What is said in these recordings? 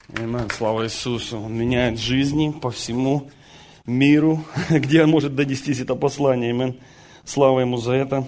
Аминь. Слава Иисусу. Он меняет жизни по всему миру, где он может донести это послание. Аминь. Слава Ему за это.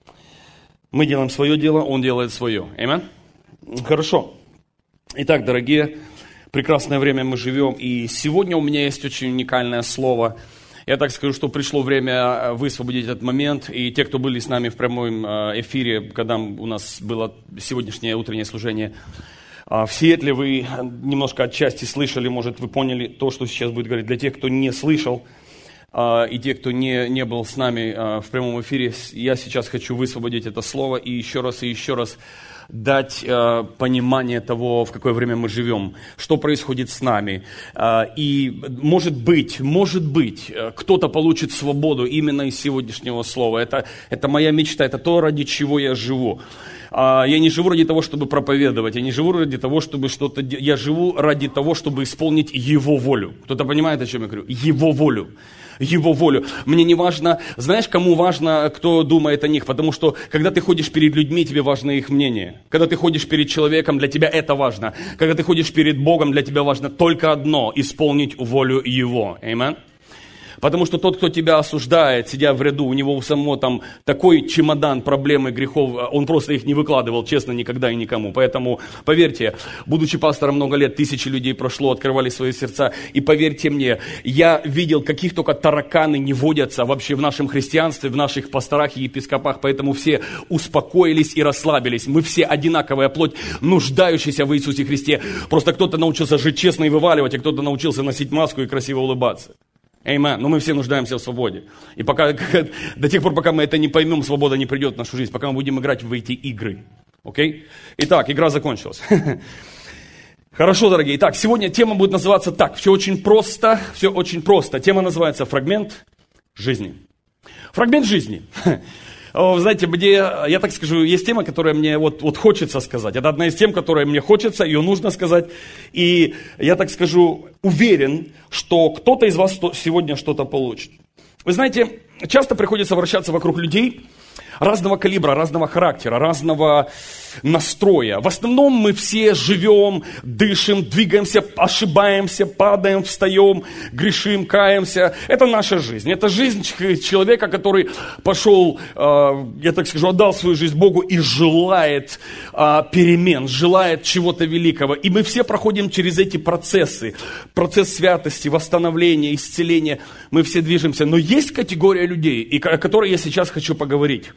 Мы делаем свое дело, Он делает свое. Аминь. Хорошо. Итак, дорогие, прекрасное время мы живем. И сегодня у меня есть очень уникальное слово. Я так скажу, что пришло время высвободить этот момент. И те, кто были с нами в прямом эфире, когда у нас было сегодняшнее утреннее служение, в Сиэтле вы немножко отчасти слышали, может, вы поняли то, что сейчас будет говорить. Для тех, кто не слышал, и те, кто не был с нами в прямом эфире, я сейчас хочу высвободить это слово и еще раз дать понимание того, в какое время мы живем, что происходит с нами. И может быть, кто-то получит свободу именно из сегодняшнего слова. Это моя мечта, это то, ради чего я живу. Я не живу ради того, чтобы проповедовать, я не живу ради того, чтобы что-то делать. Я живу ради того, чтобы исполнить Его волю. Кто-то понимает, о чем я говорю? Его волю. Его волю. Мне не важно, знаешь, кому важно, кто думает о них, потому что, когда ты ходишь перед людьми, тебе важно их мнение. Когда ты ходишь перед человеком, для тебя это важно. Когда ты ходишь перед Богом, для тебя важно только одно – исполнить волю Его. Аминь. Потому что тот, кто тебя осуждает, сидя в ряду, у него у самого там такой чемодан проблем и грехов, он просто их не выкладывал, честно, никогда и никому. Поэтому, поверьте, будучи пастором много лет, тысячи людей прошло, открывали свои сердца. И поверьте мне, я видел, каких только тараканы не водятся вообще в нашем христианстве, в наших пасторах и епископах. Поэтому все успокоились и расслабились. Мы все одинаковая плоть, нуждающаяся в Иисусе Христе. Просто кто-то научился жить честно и вываливать, а кто-то научился носить маску и красиво улыбаться. Аминь. Но мы все нуждаемся в свободе. И до тех пор, пока мы это не поймем, свобода не придет в нашу жизнь, пока мы будем играть в эти игры. Окей? Итак, игра закончилась. Хорошо, дорогие. Итак, сегодня тема будет называться так. Все очень просто. Тема называется «Фрагмент жизни». Фрагмент жизни. Знаете, я так скажу, есть тема, которая мне вот хочется сказать. Это одна из тем, которая мне хочется, ее нужно сказать. И я так скажу, уверен, что кто-то из вас сегодня что-то получит. Вы знаете, часто приходится вращаться вокруг людей разного калибра, разного характера, разного настроя. В основном мы все живем, дышим, двигаемся, ошибаемся, падаем, встаем, грешим, каемся. Это наша жизнь. Это жизнь человека, который пошел, я так скажу, отдал свою жизнь Богу и желает перемен, желает чего-то великого. И мы все проходим через эти процессы. Процесс святости, восстановления, исцеления. Мы все движемся. Но есть категория людей, о которой я сейчас хочу поговорить.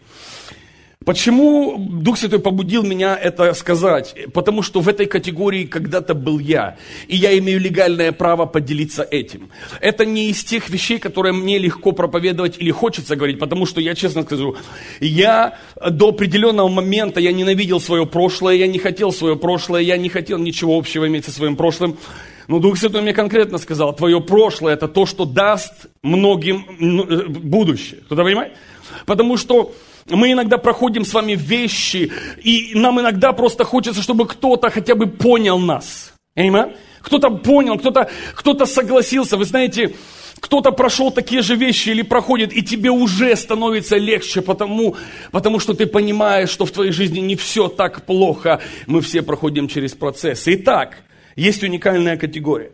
Почему Дух Святой побудил меня это сказать? Потому что в этой категории когда-то был я. И я имею легальное право поделиться этим. Это не из тех вещей, которые мне легко проповедовать или хочется говорить. Потому что я честно скажу, я до определенного момента я ненавидел свое прошлое. Я не хотел свое прошлое. Я не хотел ничего общего иметь со своим прошлым. Но Дух Святой мне конкретно сказал, твое прошлое это то, что даст многим будущее. Кто-то понимает? Потому что мы иногда проходим с вами вещи, и нам иногда просто хочется, чтобы кто-то хотя бы понял нас. Аминь? Кто-то понял, кто-то согласился. Вы знаете, кто-то прошел такие же вещи или проходит, и тебе уже становится легче, потому что ты понимаешь, что в твоей жизни не все так плохо. Мы все проходим через процесс. Итак, есть уникальная категория.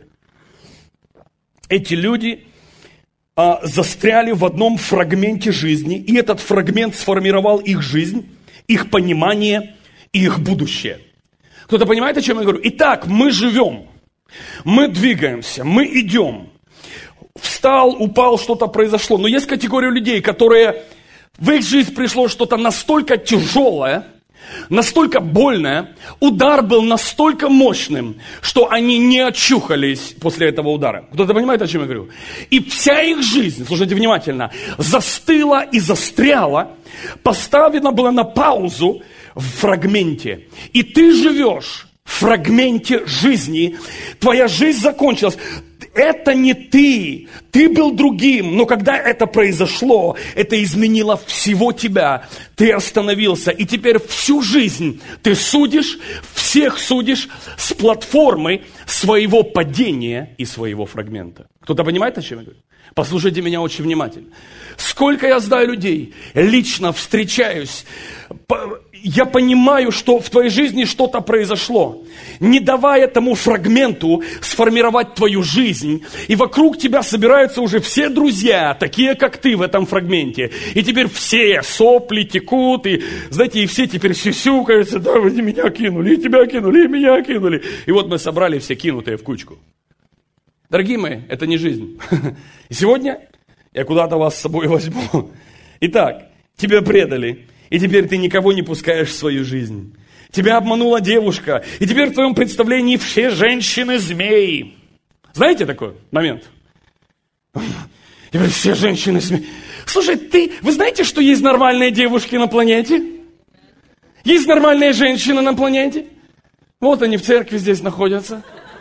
Эти люди застряли в одном фрагменте жизни, и этот фрагмент сформировал их жизнь, их понимание и их будущее. Кто-то понимает, о чем я говорю? Итак, мы живем, мы двигаемся, мы идем. Встал, упал, что-то произошло. Но есть категория людей, которые в их жизнь пришло что-то настолько тяжелое, настолько больное, удар был настолько мощным, что они не очухались после этого удара. Кто-то понимает, о чем я говорю? И вся их жизнь, слушайте внимательно, застыла и застряла, поставлена была на паузу в фрагменте. И ты живешь в фрагменте жизни, твоя жизнь закончилась. Это не ты, ты был другим, но когда это произошло, это изменило всего тебя, ты остановился, и теперь всю жизнь ты судишь, всех судишь с платформы своего падения и своего фрагмента. Кто-то понимает, о чем я говорю? Послушайте меня очень внимательно. Сколько я знаю людей, лично встречаюсь, я понимаю, что в твоей жизни что-то произошло, не давая этому фрагменту сформировать твою жизнь. И вокруг тебя собираются уже все друзья, такие как ты в этом фрагменте. И теперь все сопли текут, и, знаете, и все теперь сюсюкаются, да, вы меня кинули, и тебя кинули, и меня кинули. И вот мы собрали все кинутые в кучку. Дорогие мои, это не жизнь. И сегодня я куда-то вас с собой возьму. Итак, тебя предали. И теперь ты никого не пускаешь в свою жизнь. Тебя обманула девушка. И теперь в твоем представлении все женщины змеи. Знаете такой момент? Теперь все женщины змеи. Слушай, вы знаете, что есть нормальные девушки на планете? Есть нормальные женщины на планете? Вот они в церкви здесь находятся.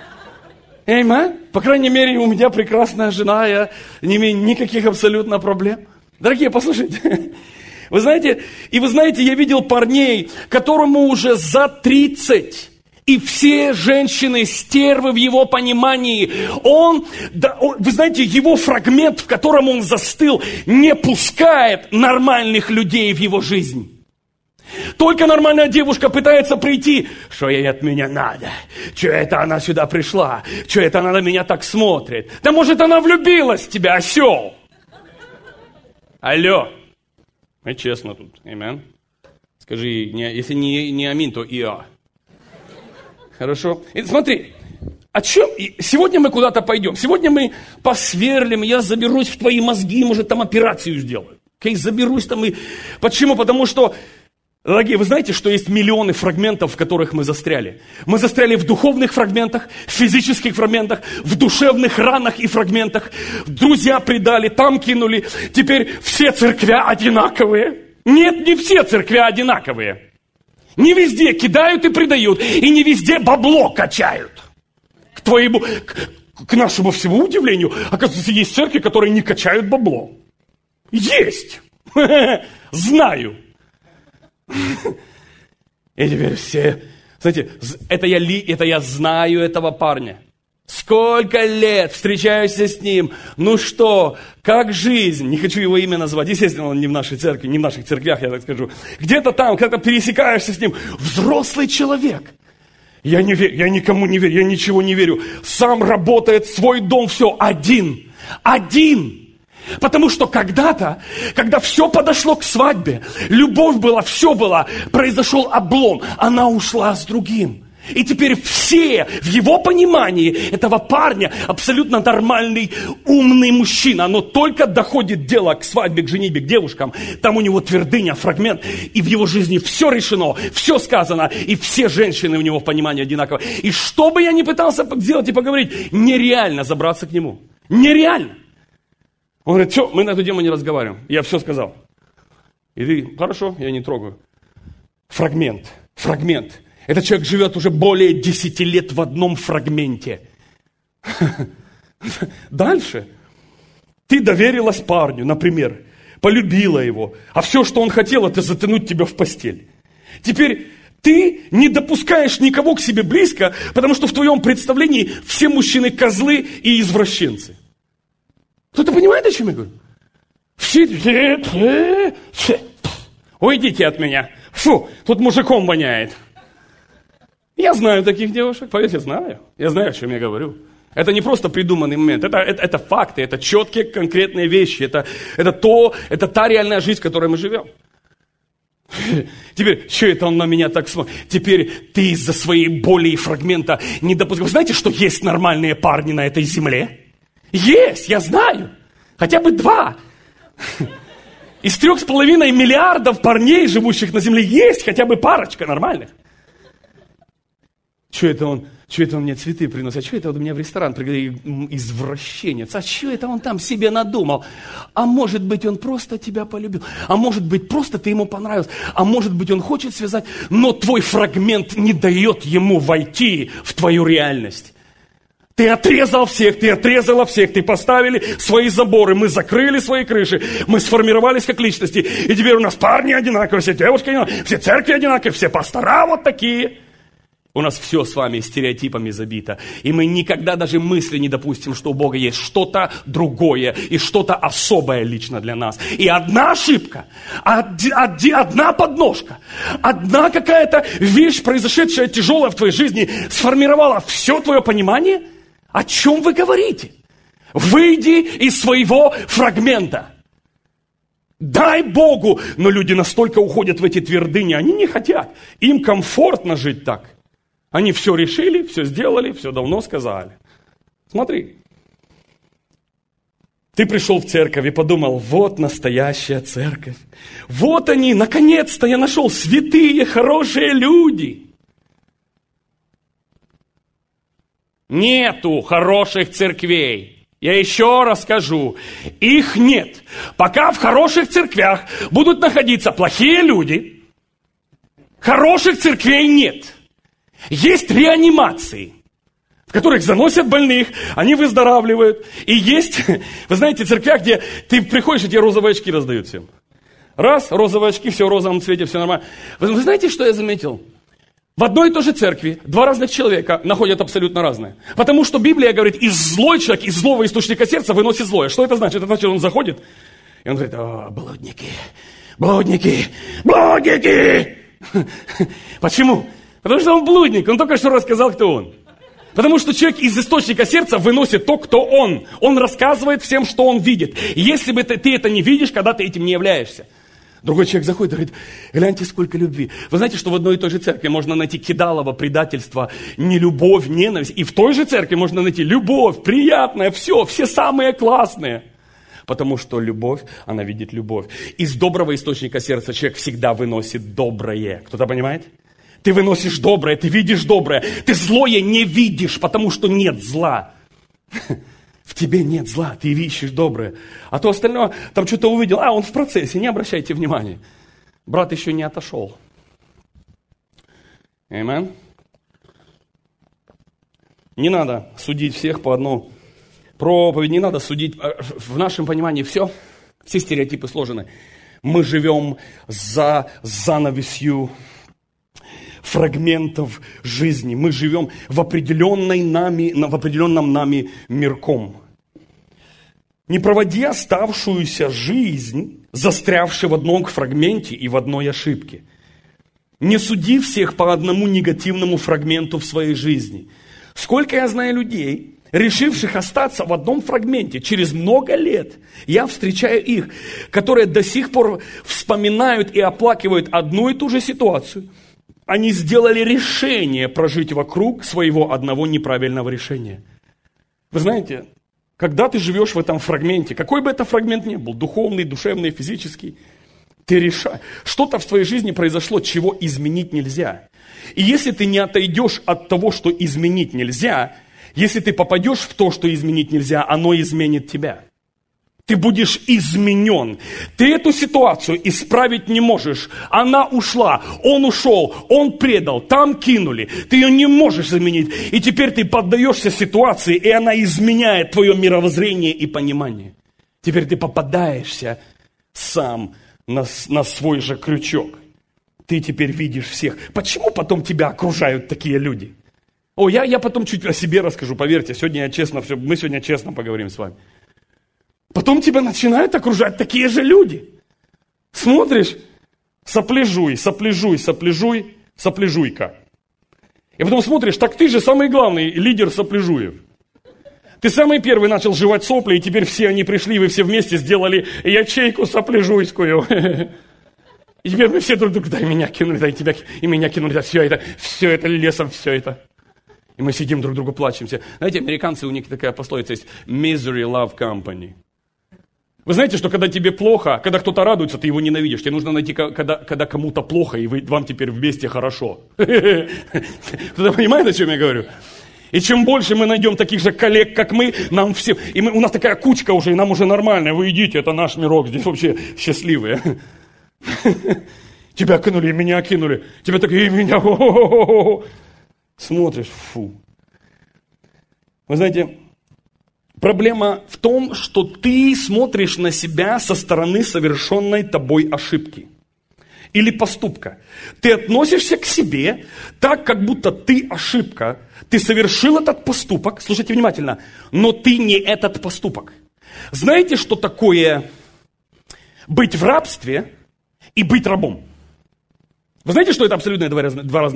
По крайней мере, у меня прекрасная жена, я не имею никаких абсолютно проблем. Дорогие, послушайте. Вы знаете, я видел парней, которому уже за 30, и все женщины стервы в его понимании. Вы знаете, его фрагмент, в котором он застыл, не пускает нормальных людей в его жизнь. Только нормальная девушка пытается прийти. Что ей от меня надо? Что это она сюда пришла? Что это она на меня так смотрит? Да может она влюбилась в тебя, осел? Алло. Мы честно тут, аминь. Скажи, если не аминь, то и а. Хорошо? И смотри, сегодня мы куда-то пойдем. Сегодня мы посверлим, я заберусь в твои мозги, может там операцию сделаю. Заберусь там и... Почему? Потому что, дорогие, вы знаете, что есть миллионы фрагментов, в которых мы застряли? Мы застряли в духовных фрагментах, в физических фрагментах, в душевных ранах и фрагментах. Друзья предали, там кинули. Теперь все церквя одинаковые. Нет, не все церквя одинаковые. Не везде кидают и предают. И не везде бабло качают. К нашему всему удивлению, оказывается, есть церкви, которые не качают бабло. Есть. Знаю. И теперь все... Знаете, это я знаю этого парня. Сколько лет встречаюсь с ним. Ну что, как жизнь? Не хочу его имя назвать. Естественно, он не в нашей церкви, не в наших церквях, я так скажу. Где-то там, когда пересекаешься с ним. Взрослый человек. Я не верю, я никому не верю, я ничего не верю. Сам работает, свой дом, все, один. Потому что когда-то, когда все подошло к свадьбе, любовь была, все было, произошел облом, она ушла с другим. И теперь все в его понимании этого парня абсолютно нормальный, умный мужчина. Но только доходит дело к свадьбе, к женитьбе, к девушкам, там у него твердыня, фрагмент, и в его жизни все решено, все сказано, и все женщины у него в понимании одинаково. И что бы я ни пытался сделать и поговорить, нереально забраться к нему. Нереально. Он говорит, все, мы на эту тему не разговариваем. Я все сказал. И ты, хорошо, я не трогаю. Фрагмент. Этот человек живет уже более 10 лет в одном фрагменте. Дальше. Ты доверилась парню, например, полюбила его, а все, что он хотел, это затянуть тебя в постель. Теперь ты не допускаешь никого к себе близко, потому что в твоем представлении все мужчины козлы и извращенцы. Кто-то понимает, о чем я говорю? Уйдите от меня. Фу, тут мужиком воняет. Я знаю таких девушек, поверьте, знаю. Я знаю, о чем я говорю. Это не просто придуманный момент, это факты, это четкие конкретные вещи, это та реальная жизнь, в которой мы живем. Теперь, что это он на меня так смотрит? Теперь ты из-за своей боли и фрагмента не допускаешь. Вы знаете, что есть нормальные парни на этой земле? Есть, я знаю. Хотя бы 2. Из 3,5 миллиардов парней, живущих на земле, есть хотя бы парочка нормальных. Что это он мне цветы приносит? А что это он меня в ресторан пригласил? Извращенец. А что это он там себе надумал? А может быть, он просто тебя полюбил? А может быть, просто ты ему понравился? А может быть, он хочет связать? Но твой фрагмент не дает ему войти в твою реальность. Ты отрезал всех, ты отрезала всех, ты поставили свои заборы, мы закрыли свои крыши, мы сформировались как личности. И теперь у нас парни одинаковые, все девушки одинаковые, все церкви одинаковые, все пастора вот такие. У нас все с вами стереотипами забито. И мы никогда даже мысли не допустим, что у Бога есть что-то другое и что-то особое лично для нас. И одна ошибка, одна подножка, одна какая-то вещь, произошедшая тяжелая в твоей жизни, сформировала все твое понимание. О чем вы говорите? Выйди из своего фрагмента. Дай Богу. Но люди настолько уходят в эти твердыни, они не хотят. Им комфортно жить так. Они все решили, все сделали, все давно сказали. Смотри. Ты пришел в церковь и подумал, вот настоящая церковь. Вот они, наконец-то я нашел святые, хорошие люди. Нету хороших церквей. Я еще раз скажу, их нет. Пока в хороших церквях будут находиться плохие люди, хороших церквей нет. Есть реанимации, в которых заносят больных, они выздоравливают. И есть, вы знаете, церквя, где ты приходишь, и тебе розовые очки раздают всем. Раз, розовые очки, все в розовом цвете, все нормально. Вы знаете, что я заметил? В одной и той же церкви два разных человека находят абсолютно разное. Потому что Библия говорит, злой человек из злого источника сердца выносит злое. Что это значит? Это значит, он заходит, и он говорит, блудники, блудники, блудники. Почему? Потому что он блудник, он только что рассказал, кто он. Потому что человек из источника сердца выносит то, кто он. Он рассказывает всем, что он видит. И если бы ты это не видишь, когда ты этим не являешься. Другой человек заходит и говорит, гляньте, сколько любви. Вы знаете, что в одной и той же церкви можно найти кидалово, предательство, нелюбовь, ненависть. И в той же церкви можно найти любовь, приятное, все самые классные. Потому что любовь, она видит любовь. Из доброго источника сердца человек всегда выносит доброе. Кто-то понимает? Ты выносишь доброе, ты видишь доброе. Ты злое не видишь, потому что нет зла. В тебе нет зла, ты ищешь доброе. А то остальное, там что-то увидел, он в процессе, не обращайте внимания. Брат еще не отошел. Аминь. Не надо судить всех по одной проповеди, не надо судить. В нашем понимании все стереотипы сложены. Мы живем за занавесью фрагментов жизни. Мы живем в определенном нами мирком. Не проводи оставшуюся жизнь, застрявшей в одном фрагменте и в одной ошибке. Не суди всех по одному негативному фрагменту в своей жизни. Сколько я знаю людей, решивших остаться в одном фрагменте через много лет, я встречаю их, которые до сих пор вспоминают и оплакивают одну и ту же ситуацию. Они сделали решение прожить вокруг своего одного неправильного решения. Вы знаете, когда ты живешь в этом фрагменте, какой бы это фрагмент ни был, духовный, душевный, физический, ты решаешь. Что-то в твоей жизни произошло, чего изменить нельзя. И если ты не отойдешь от того, что изменить нельзя, если ты попадешь в то, что изменить нельзя, оно изменит тебя. Ты будешь изменен. Ты эту ситуацию исправить не можешь. Она ушла, он ушел, он предал, там кинули. Ты ее не можешь заменить. И теперь ты поддаешься ситуации, и она изменяет твое мировоззрение и понимание. Теперь ты попадаешься сам на свой же крючок. Ты теперь видишь всех. Почему потом тебя окружают такие люди? Я потом чуть о себе расскажу, поверьте. Мы сегодня честно поговорим с вами. Потом тебя начинают окружать такие же люди. Смотришь, сопляжуйка. И потом смотришь, так ты же самый главный лидер сопляжуев. Ты самый первый начал жевать сопли, и теперь все они пришли, вы все вместе сделали ячейку сопляжуйскую. И теперь мы все друг друга, дай меня кинули, дай тебя, и меня кинули, да все это лесом, все это. И мы сидим друг другу плачемся. Знаете, американцы, у них такая пословица есть, misery love company. Вы знаете, что когда тебе плохо, когда кто-то радуется, ты его ненавидишь. Тебе нужно найти, когда кому-то плохо, и вам теперь вместе хорошо. Кто-то понимает, о чем я говорю? И чем больше мы найдем таких же коллег, как мы, нам всем... у нас такая кучка уже, и нам уже нормально. Вы идите, это наш мирок, здесь вообще счастливые. Тебя кинули, и меня кинули. Тебя так, и меня... Смотришь, фу. Вы знаете... Проблема в том, что ты смотришь на себя со стороны совершенной тобой ошибки. или поступка. Ты относишься к себе так, как будто ты ошибка. Ты совершил этот поступок, слушайте внимательно, но ты не этот поступок. Знаете, что такое быть в рабстве и быть рабом? Вы знаете, что это абсолютно два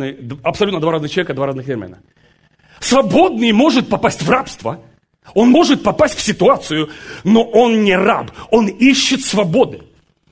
разных человека, два разных термина? Свободный может попасть в рабство, он может попасть в ситуацию, но он не раб, он ищет свободы.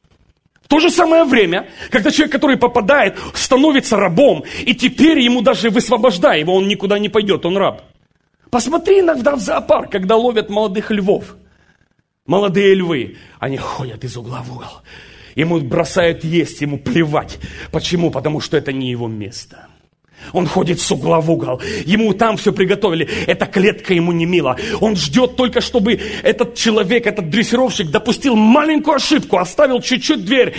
В то же самое время, когда человек, который попадает, становится рабом, и теперь ему даже высвобождай его, он никуда не пойдет, он раб. Посмотри иногда в зоопарк, когда ловят молодых львов. Молодые львы, они ходят из угла в угол. Ему бросают есть, ему плевать. Почему? Потому что это не его место. Он ходит с угла в угол. Ему там все приготовили. Эта клетка ему не мила. Он ждет только, чтобы этот человек, этот дрессировщик допустил маленькую ошибку, оставил чуть-чуть дверь,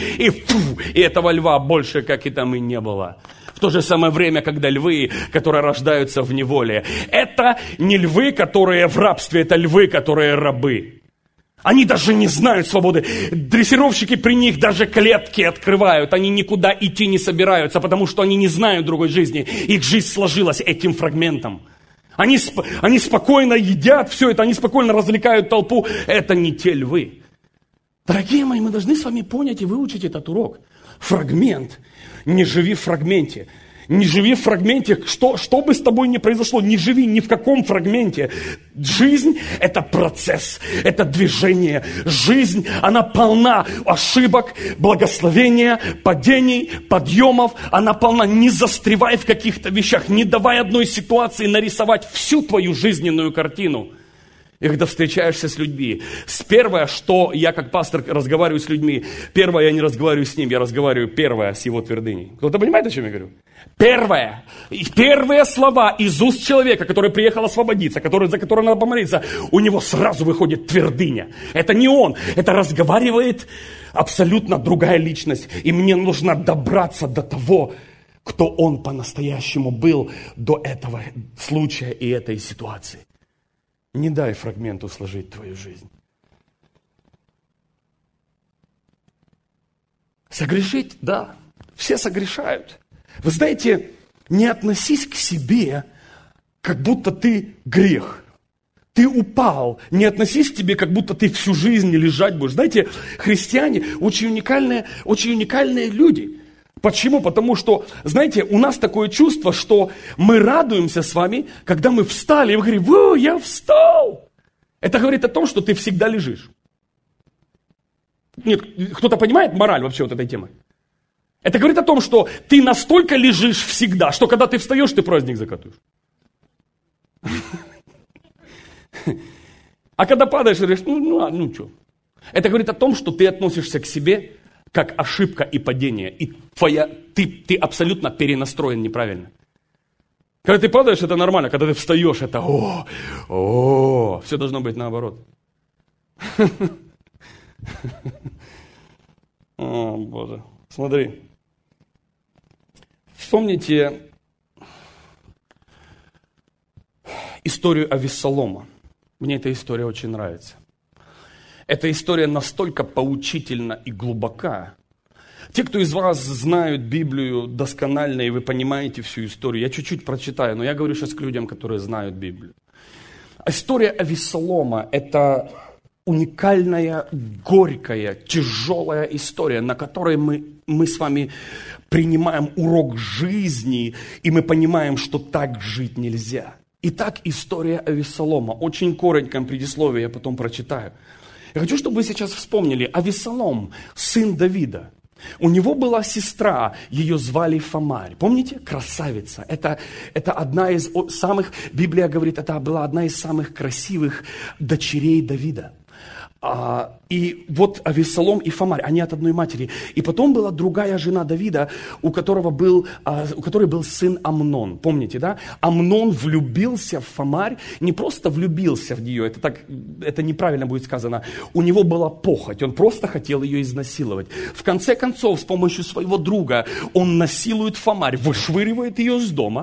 и этого льва больше, как и там, и не было. В то же самое время, когда львы, которые рождаются в неволе, это не львы, которые в рабстве, это львы, которые рабы. Они даже не знают свободы. Дрессировщики при них даже клетки открывают. Они никуда идти не собираются, потому что они не знают другой жизни. Их жизнь сложилась этим фрагментом. Они спокойно едят все это, они спокойно развлекают толпу. Это не те львы. Дорогие мои, мы должны с вами понять и выучить этот урок. Фрагмент. Не живи в фрагменте. Не живи в фрагменте, что бы с тобой ни произошло, не живи ни в каком фрагменте. Жизнь – это процесс, это движение. Жизнь, она полна ошибок, благословения, падений, подъемов. Она полна, не застревай в каких-то вещах, не давай одной ситуации нарисовать всю твою жизненную картину. И когда встречаешься с людьми, первое, что я как пастор разговариваю с людьми, первое, я не разговариваю с ним, я разговариваю первое с его твердыней. Кто-то понимает, о чем я говорю? Первые слова из уст человека, который приехал освободиться, за которого надо помолиться, у него сразу выходит твердыня. Это не он, это разговаривает абсолютно другая личность. И мне нужно добраться до того, кто он по-настоящему был до этого случая и этой ситуации. Не дай фрагменту сложить твою жизнь. Согрешить, да, все согрешают. Вы знаете, не относись к себе, как будто ты грех. Ты упал, не относись к тебе, как будто ты всю жизнь лежать будешь. Знаете, христиане очень уникальные люди. Почему? Потому что, знаете, у нас такое чувство, что мы радуемся с вами, когда мы встали, и мы говорим: «О, я встал!» Это говорит о том, что ты всегда лежишь. Нет, кто-то понимает мораль вообще вот этой темы? Это говорит о том, что ты настолько лежишь всегда, что когда ты встаешь, ты праздник закатываешь. А когда падаешь, ты говоришь: ну что? Это говорит о том, что ты относишься к себе как ошибка и падение. И ты абсолютно перенастроен неправильно. Когда ты падаешь, это нормально. Когда ты встаешь, это все должно быть наоборот. О, Боже. Смотри. Вспомните историю Авессалома. Мне эта история очень нравится. Эта история настолько поучительна и глубока. Те, кто из вас знают Библию досконально, и вы понимаете всю историю, я чуть-чуть прочитаю, но я говорю сейчас к людям, которые знают Библию. История Авессалома – это уникальная, горькая, тяжелая история, на которой мы с вами принимаем урок жизни, и мы понимаем, что так жить нельзя. Итак, история Авессалома. Очень коротко предисловие я потом прочитаю. Я хочу, чтобы вы сейчас вспомнили. Авессалом, сын Давида. У него была сестра, ее звали Фамарь. Помните? Красавица. Это одна из самых, Библия говорит, это была одна из самых красивых дочерей Давида. И вот Авессалом и Фамарь, они от одной матери. И потом была другая жена Давида, у которой был сын Амнон. Помните, да? Амнон влюбился в Фамарь, не просто влюбился в нее, это неправильно будет сказано. У него была похоть, он просто хотел ее изнасиловать. В конце концов, с помощью своего друга, он насилует Фамарь, вышвыривает ее из дома.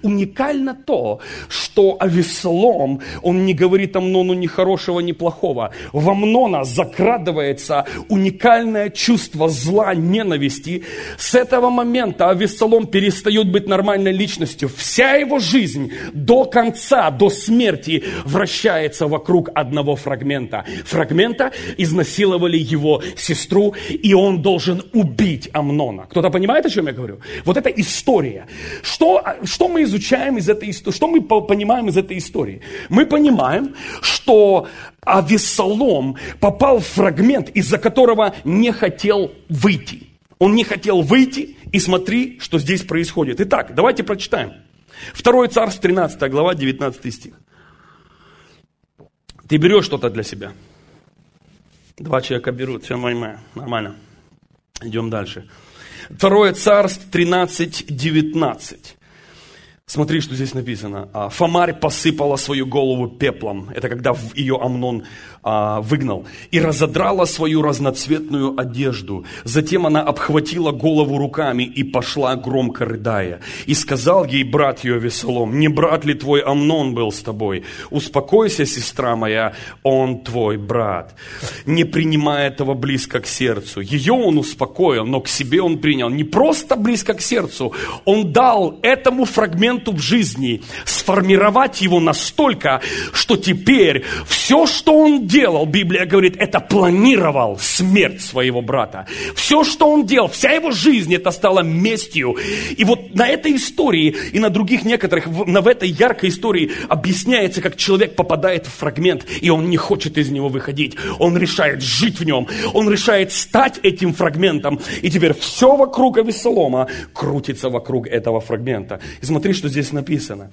Уникально то, что Авессалом, он не говорит Амнону ни хорошего, ни плохого. в Амнона закрадывается уникальное чувство зла, ненависти, с этого момента Авессалом перестает быть нормальной личностью. Вся его жизнь до конца, до смерти вращается вокруг одного фрагмента. Фрагмента изнасиловали его сестру, и он должен убить Амнона. Кто-то понимает, о чем я говорю? Вот это история. Что мы изучаем из этой истории? Что мы понимаем из этой истории? Мы понимаем, что Авессалом попал в фрагмент, из-за которого не хотел выйти. Он не хотел выйти, и смотри, что здесь происходит. Итак, давайте прочитаем. 2 Царств, 13 глава, 19 стих. Ты берешь что-то для себя. 2 человека берут, все нормально. Идем дальше. 2 Царств, 13, 19. Смотри, что здесь написано. Фомарь посыпала свою голову пеплом. Это когда ее Амнон выгнал. И разодрала свою разноцветную одежду. Затем она обхватила голову руками и пошла, громко рыдая. И сказал ей брат ее Авессалом: не брат ли твой Амнон был с тобой? Успокойся, сестра моя, он твой брат. Не принимай этого близко к сердцу. Ее он успокоил, но к себе он принял. Не просто близко к сердцу. Он дал этому фрагменту в жизни сформировать его настолько, что теперь все, что он делал, Библия говорит, это планировал смерть своего брата. Все, что он делал, вся его жизнь, это стало местью. И вот на этой истории и на других некоторых, в этой яркой истории объясняется, как человек попадает в фрагмент, и он не хочет из него выходить. Он решает жить в нем. Он решает стать этим фрагментом. И теперь все вокруг Авессалома крутится вокруг этого фрагмента. И смотри, что здесь написано.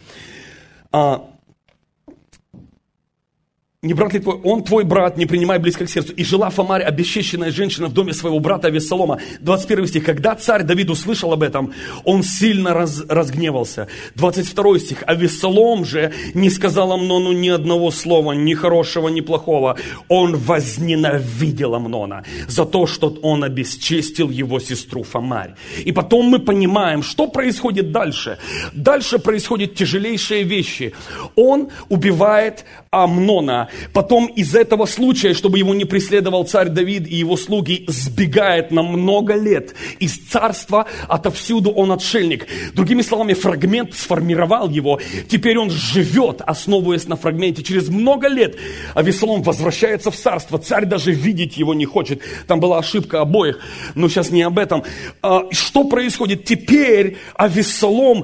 Не брат ли твой, он твой брат, не принимай близко к сердцу. И жила Фомарь, обесчещенная женщина, в доме своего брата Авессалома. 21 стих. Когда царь Давид услышал об этом, он сильно разгневался. 22 стих. Авессалом же не сказал Амнону ни одного слова, ни хорошего, ни плохого. Он возненавидел Амнона за то, что он обесчестил его сестру Фомарь. И потом мы понимаем, что происходит дальше. Дальше происходят тяжелейшие вещи. Он убивает Амнона. Потом из этого случая, чтобы его не преследовал царь Давид и его слуги, сбегает на много лет из царства, отовсюду он отшельник. Другими словами, фрагмент сформировал его. Теперь он живет, основываясь на фрагменте. Через много лет Авессалом возвращается в царство. Царь даже видеть его не хочет. Там была ошибка обоих, но сейчас не об этом. Что происходит? Теперь Авессалом,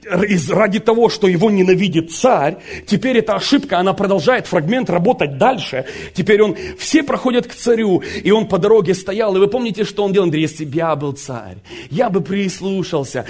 ради того, что его ненавидит царь, теперь эта ошибка, она продолжает фрагмент работать дальше. Теперь все проходят к царю, и он по дороге стоял. И вы помните, что он делал? Он говорит: если бы я был царь, я бы прислушался,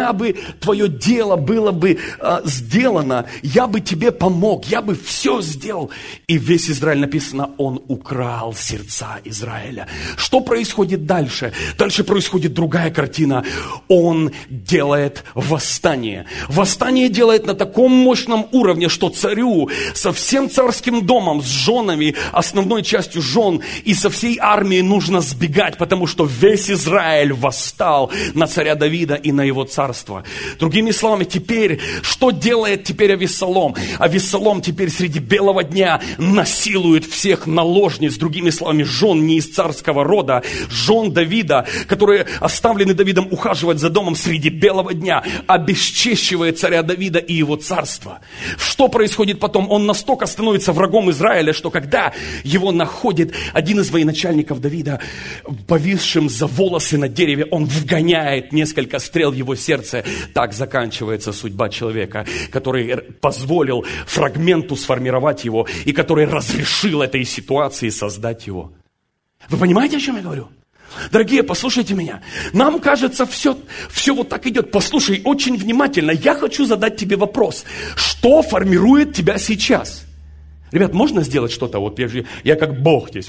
твое дело было бы сделано, я бы тебе помог, я бы все сделал. И весь Израиль, написано, он украл сердца Израиля. Что происходит дальше? Дальше происходит другая картина. Он делает восстание. Восстание делает на таком мощном уровне, что царю со всем царским домом, с женами, основной частью жен и со всей армией нужно сбегать, потому что весь Израиль восстал на царя Давида и на его царство. Другими словами, теперь, что делает теперь Авессалом? Авессалом теперь среди белого дня насилует всех наложниц, другими словами, жен не из царского рода, жен Давида, которые оставлены Давидом ухаживать за домом среди белого дня, обесчещивает царя Давида и его царство. Что происходит потом? Он настолько становится врагом Израиля, что когда его находит один из военачальников Давида, повисшим за волосы на дереве, он вгоняет несколько стрел в его сердце. Так заканчивается судьба человека, который позволил фрагменту сформировать его и который разрешил этой ситуации создать его. Вы понимаете, о чем я говорю? Дорогие, послушайте меня. Нам кажется, все вот так идет. Послушай очень внимательно. Я хочу задать тебе вопрос. Что формирует тебя сейчас? Ребят, можно сделать что-то? Вот я как Бог здесь.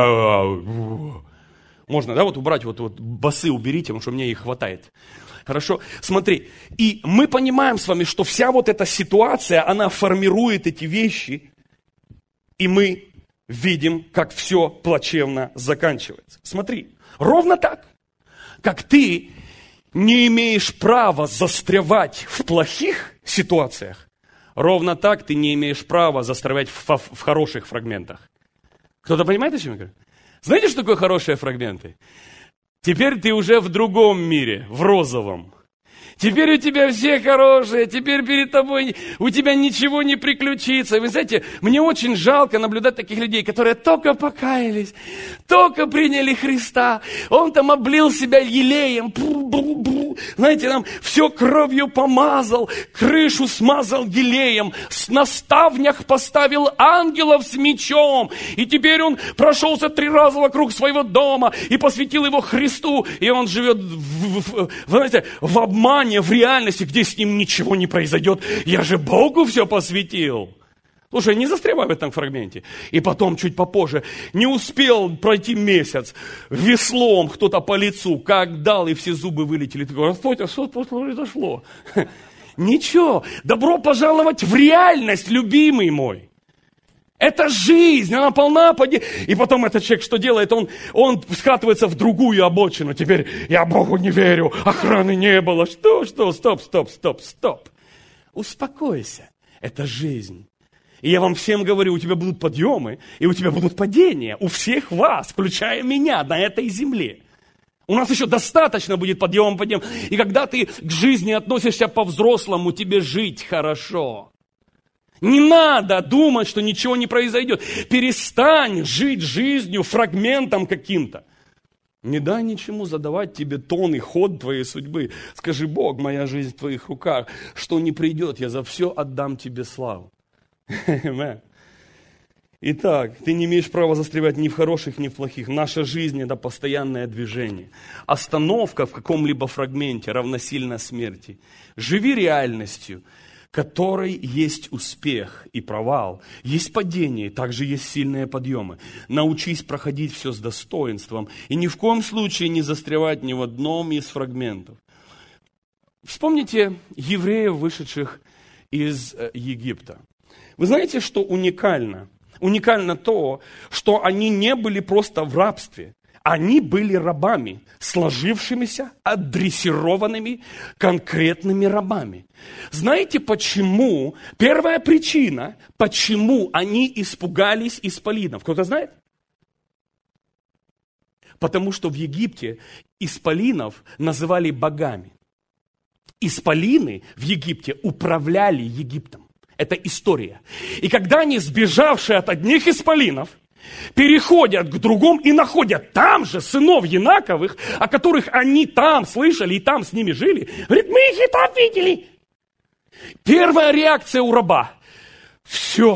Можно, да, вот убрать, вот басы уберите, потому что мне их хватает. Хорошо? Смотри, и мы понимаем с вами, что вся вот эта ситуация, она формирует эти вещи, и мы видим, как все плачевно заканчивается. Смотри, ровно так, как ты не имеешь права застревать в плохих ситуациях, ровно так ты не имеешь права застревать в хороших фрагментах. Кто-то понимает, о чем я говорю? Знаете, что такое хорошие фрагменты? Теперь ты уже в другом мире, в розовом. Теперь у тебя все хорошие, теперь перед тобой у тебя ничего не приключится. И вы знаете, мне очень жалко наблюдать таких людей, которые только покаялись, только приняли Христа. Он там облил себя елеем, знаете, там все кровью помазал, крышу смазал елеем, на ставнях поставил ангелов с мечом. И теперь он прошелся 3 раза вокруг своего дома и посвятил его Христу. И он живет знаете, в обмане, в реальности, где с ним ничего не произойдет. Я же Богу все посвятил. Слушай, не застревай в этом фрагменте. И потом, чуть попозже, не успел пройти месяц, веслом кто-то по лицу, как дал, и все зубы вылетели. Ты говоришь: Господь, а что произошло? Ничего, добро пожаловать в реальность, любимый мой. Это жизнь, она полна. И потом этот человек что делает? Он скатывается в другую обочину. Теперь я Богу не верю, охраны не было. Что? Стоп. Успокойся. Это жизнь. И я вам всем говорю, у тебя будут подъемы, и у тебя будут падения. У всех вас, включая меня, на этой земле. У нас еще достаточно будет подъем. И когда ты к жизни относишься по-взрослому, тебе жить хорошо. Не надо думать, что ничего не произойдет. Перестань жить жизнью фрагментом каким-то. Не дай ничему задавать тебе тон и ход твоей судьбы. Скажи: Бог, моя жизнь в твоих руках. Что не придет, я за все отдам тебе славу. Итак, ты не имеешь права застревать ни в хороших, ни в плохих. Наша жизнь – это постоянное движение. Остановка в каком-либо фрагменте равносильно смерти. Живи реальностью, которой есть успех и провал, есть падение, также есть сильные подъемы. Научись проходить все с достоинством и ни в коем случае не застревать ни в одном из фрагментов. Вспомните евреев, вышедших из Египта. Вы знаете, что уникально? Уникально то, что они не были просто в рабстве. Они были рабами, сложившимися, отдрессированными, конкретными рабами. Знаете почему? Первая причина, почему они испугались исполинов. Кто-то знает? Потому что в Египте исполинов называли богами. Исполины в Египте управляли Египтом. Это история. И когда они, сбежавшие от одних исполинов, переходят к другому и находят там же сынов Янаковых, о которых они там слышали и там с ними жили. Говорит: мы их и там видели. Первая реакция у раба: все,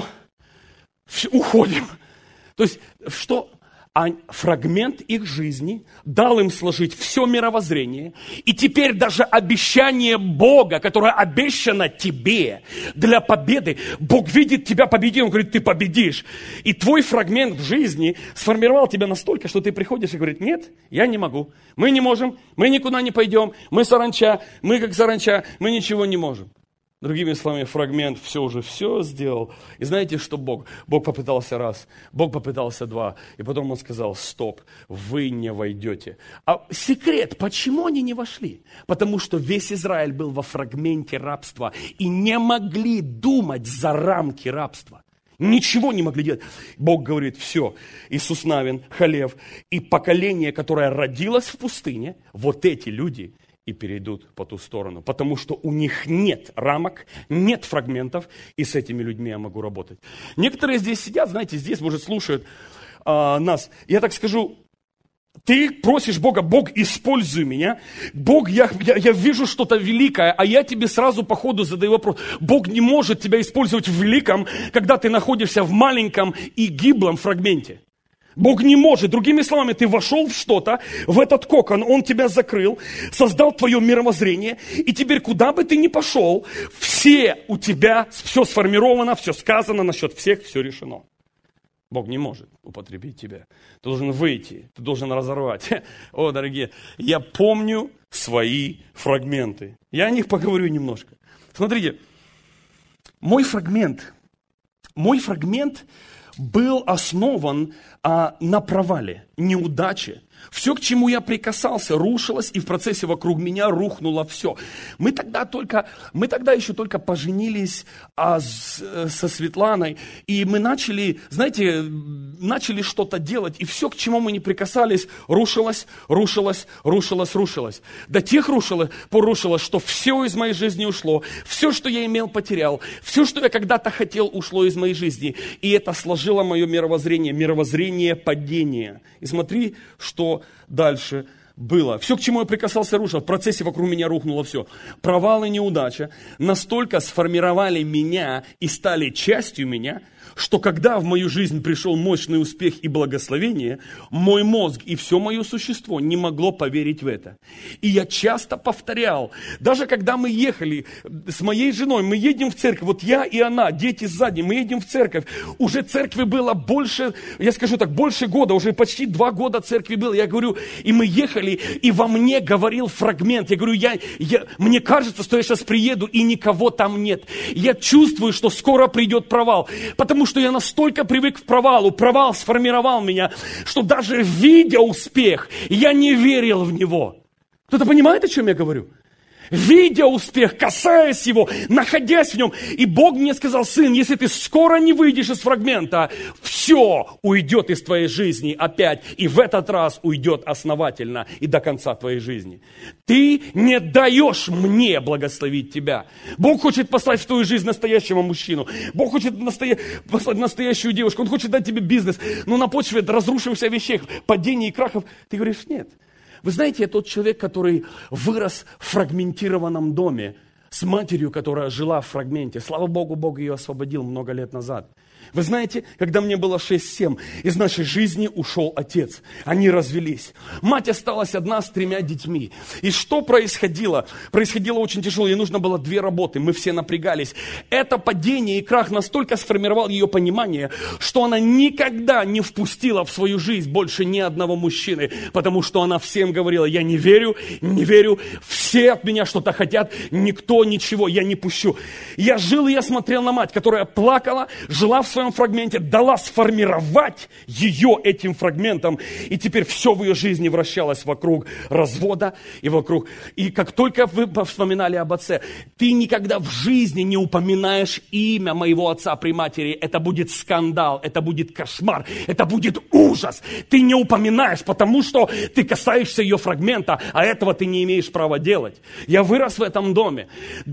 уходим. То есть, что фрагмент их жизни дал им сложить все мировоззрение. И теперь даже обещание Бога, которое обещано тебе для победы, Бог видит тебя победил, Он говорит: ты победишь. И твой фрагмент в жизни сформировал тебя настолько, что ты приходишь и говоришь: нет, я не могу, мы не можем, мы никуда не пойдем, мы саранча, мы как саранча, мы ничего не можем. Другими словами, фрагмент все сделал. И знаете, что Бог? Бог попытался раз, Бог попытался два. И потом Он сказал: стоп, вы не войдете. А секрет, почему они не вошли? Потому что весь Израиль был во фрагменте рабства. И не могли думать за рамки рабства. Ничего не могли делать. Бог говорит: все, Иисус Навин, Халев и поколение, которое родилось в пустыне, вот эти люди и перейдут по ту сторону. Потому что у них нет рамок, нет фрагментов, и с этими людьми я могу работать. Некоторые здесь сидят, знаете, здесь, может, слушают нас. Я так скажу, ты просишь Бога: Бог, используй меня. Бог, я вижу что-то великое, а я тебе сразу по ходу задаю вопрос. Бог не может тебя использовать в великом, когда ты находишься в маленьком и гиблом фрагменте. Бог не может. Другими словами, ты вошел в что-то, в этот кокон, Он тебя закрыл, создал твое мировоззрение, и теперь куда бы ты ни пошел, у тебя все сформировано, все сказано насчет всех, все решено. Бог не может употребить тебя. Ты должен выйти, ты должен разорвать. О, дорогие, я помню свои фрагменты. Я о них поговорю немножко. Смотрите, мой фрагмент был основан на провале, неудаче, Все, к чему я прикасался, рушилось, и в процессе вокруг меня рухнуло все. Мы тогда еще только поженились со Светланой, и мы начали что-то делать, и все, к чему мы не прикасались, рушилось. До тех порушилось, что все из моей жизни ушло, все, что я имел, потерял, все, что я когда-то хотел, ушло из моей жизни. И это сложило мое мировоззрение падения. И смотри, что дальше было. Все, к чему я прикасался, рушилось. В процессе вокруг меня рухнуло все. Провал и неудача настолько сформировали меня и стали частью меня, что когда в мою жизнь пришел мощный успех и благословение, мой мозг и все мое существо не могло поверить в это. И я часто повторял, даже когда мы ехали с моей женой, мы едем в церковь, вот я и она, дети сзади, мы едем в церковь, уже церкви было больше, я скажу так, больше года, уже почти 2 года церкви было, я говорю, и мы ехали, и во мне говорил фрагмент, я говорю, мне кажется, что я сейчас приеду, и никого там нет. Я чувствую, что скоро придет провал, потому что я настолько привык к провалу, провал сформировал меня, что даже видя успех, я не верил в него. Кто-то понимает, о чем я говорю? Видя успех, касаясь его, находясь в нем. И Бог мне сказал: сын, если ты скоро не выйдешь из фрагмента, все уйдет из твоей жизни опять. И в этот раз уйдет основательно и до конца твоей жизни. Ты не даешь мне благословить тебя. Бог хочет послать в твою жизнь настоящего мужчину. Бог хочет послать настоящую девушку. Он хочет дать тебе бизнес. Но на почве разрушившихся вещей, падений и крахов, ты говоришь: нет. Вы знаете, я тот человек, который вырос в фрагментированном доме с матерью, которая жила в фрагменте. Слава Богу, Бог ее освободил много лет назад. Вы знаете, когда мне было 6-7, из нашей жизни ушел отец. Они развелись. Мать осталась одна с 3 детьми. И что происходило? Происходило очень тяжело. Ей нужно было 2 работы. Мы все напрягались. Это падение и крах настолько сформировал ее понимание, что она никогда не впустила в свою жизнь больше ни одного мужчины. Потому что она всем говорила: я не верю, все от меня что-то хотят, никто ничего, я не пущу. Я жил и я смотрел на мать, которая плакала, жила в своем фрагменте, дала сформировать ее этим фрагментом, и теперь все в ее жизни вращалось вокруг развода и вокруг. И как только вы вспоминали об отце, ты никогда в жизни не упоминаешь имя моего отца при матери. Это будет скандал, это будет кошмар, это будет ужас. Ты не упоминаешь, потому что ты касаешься ее фрагмента, а этого ты не имеешь права делать. Я вырос в этом доме.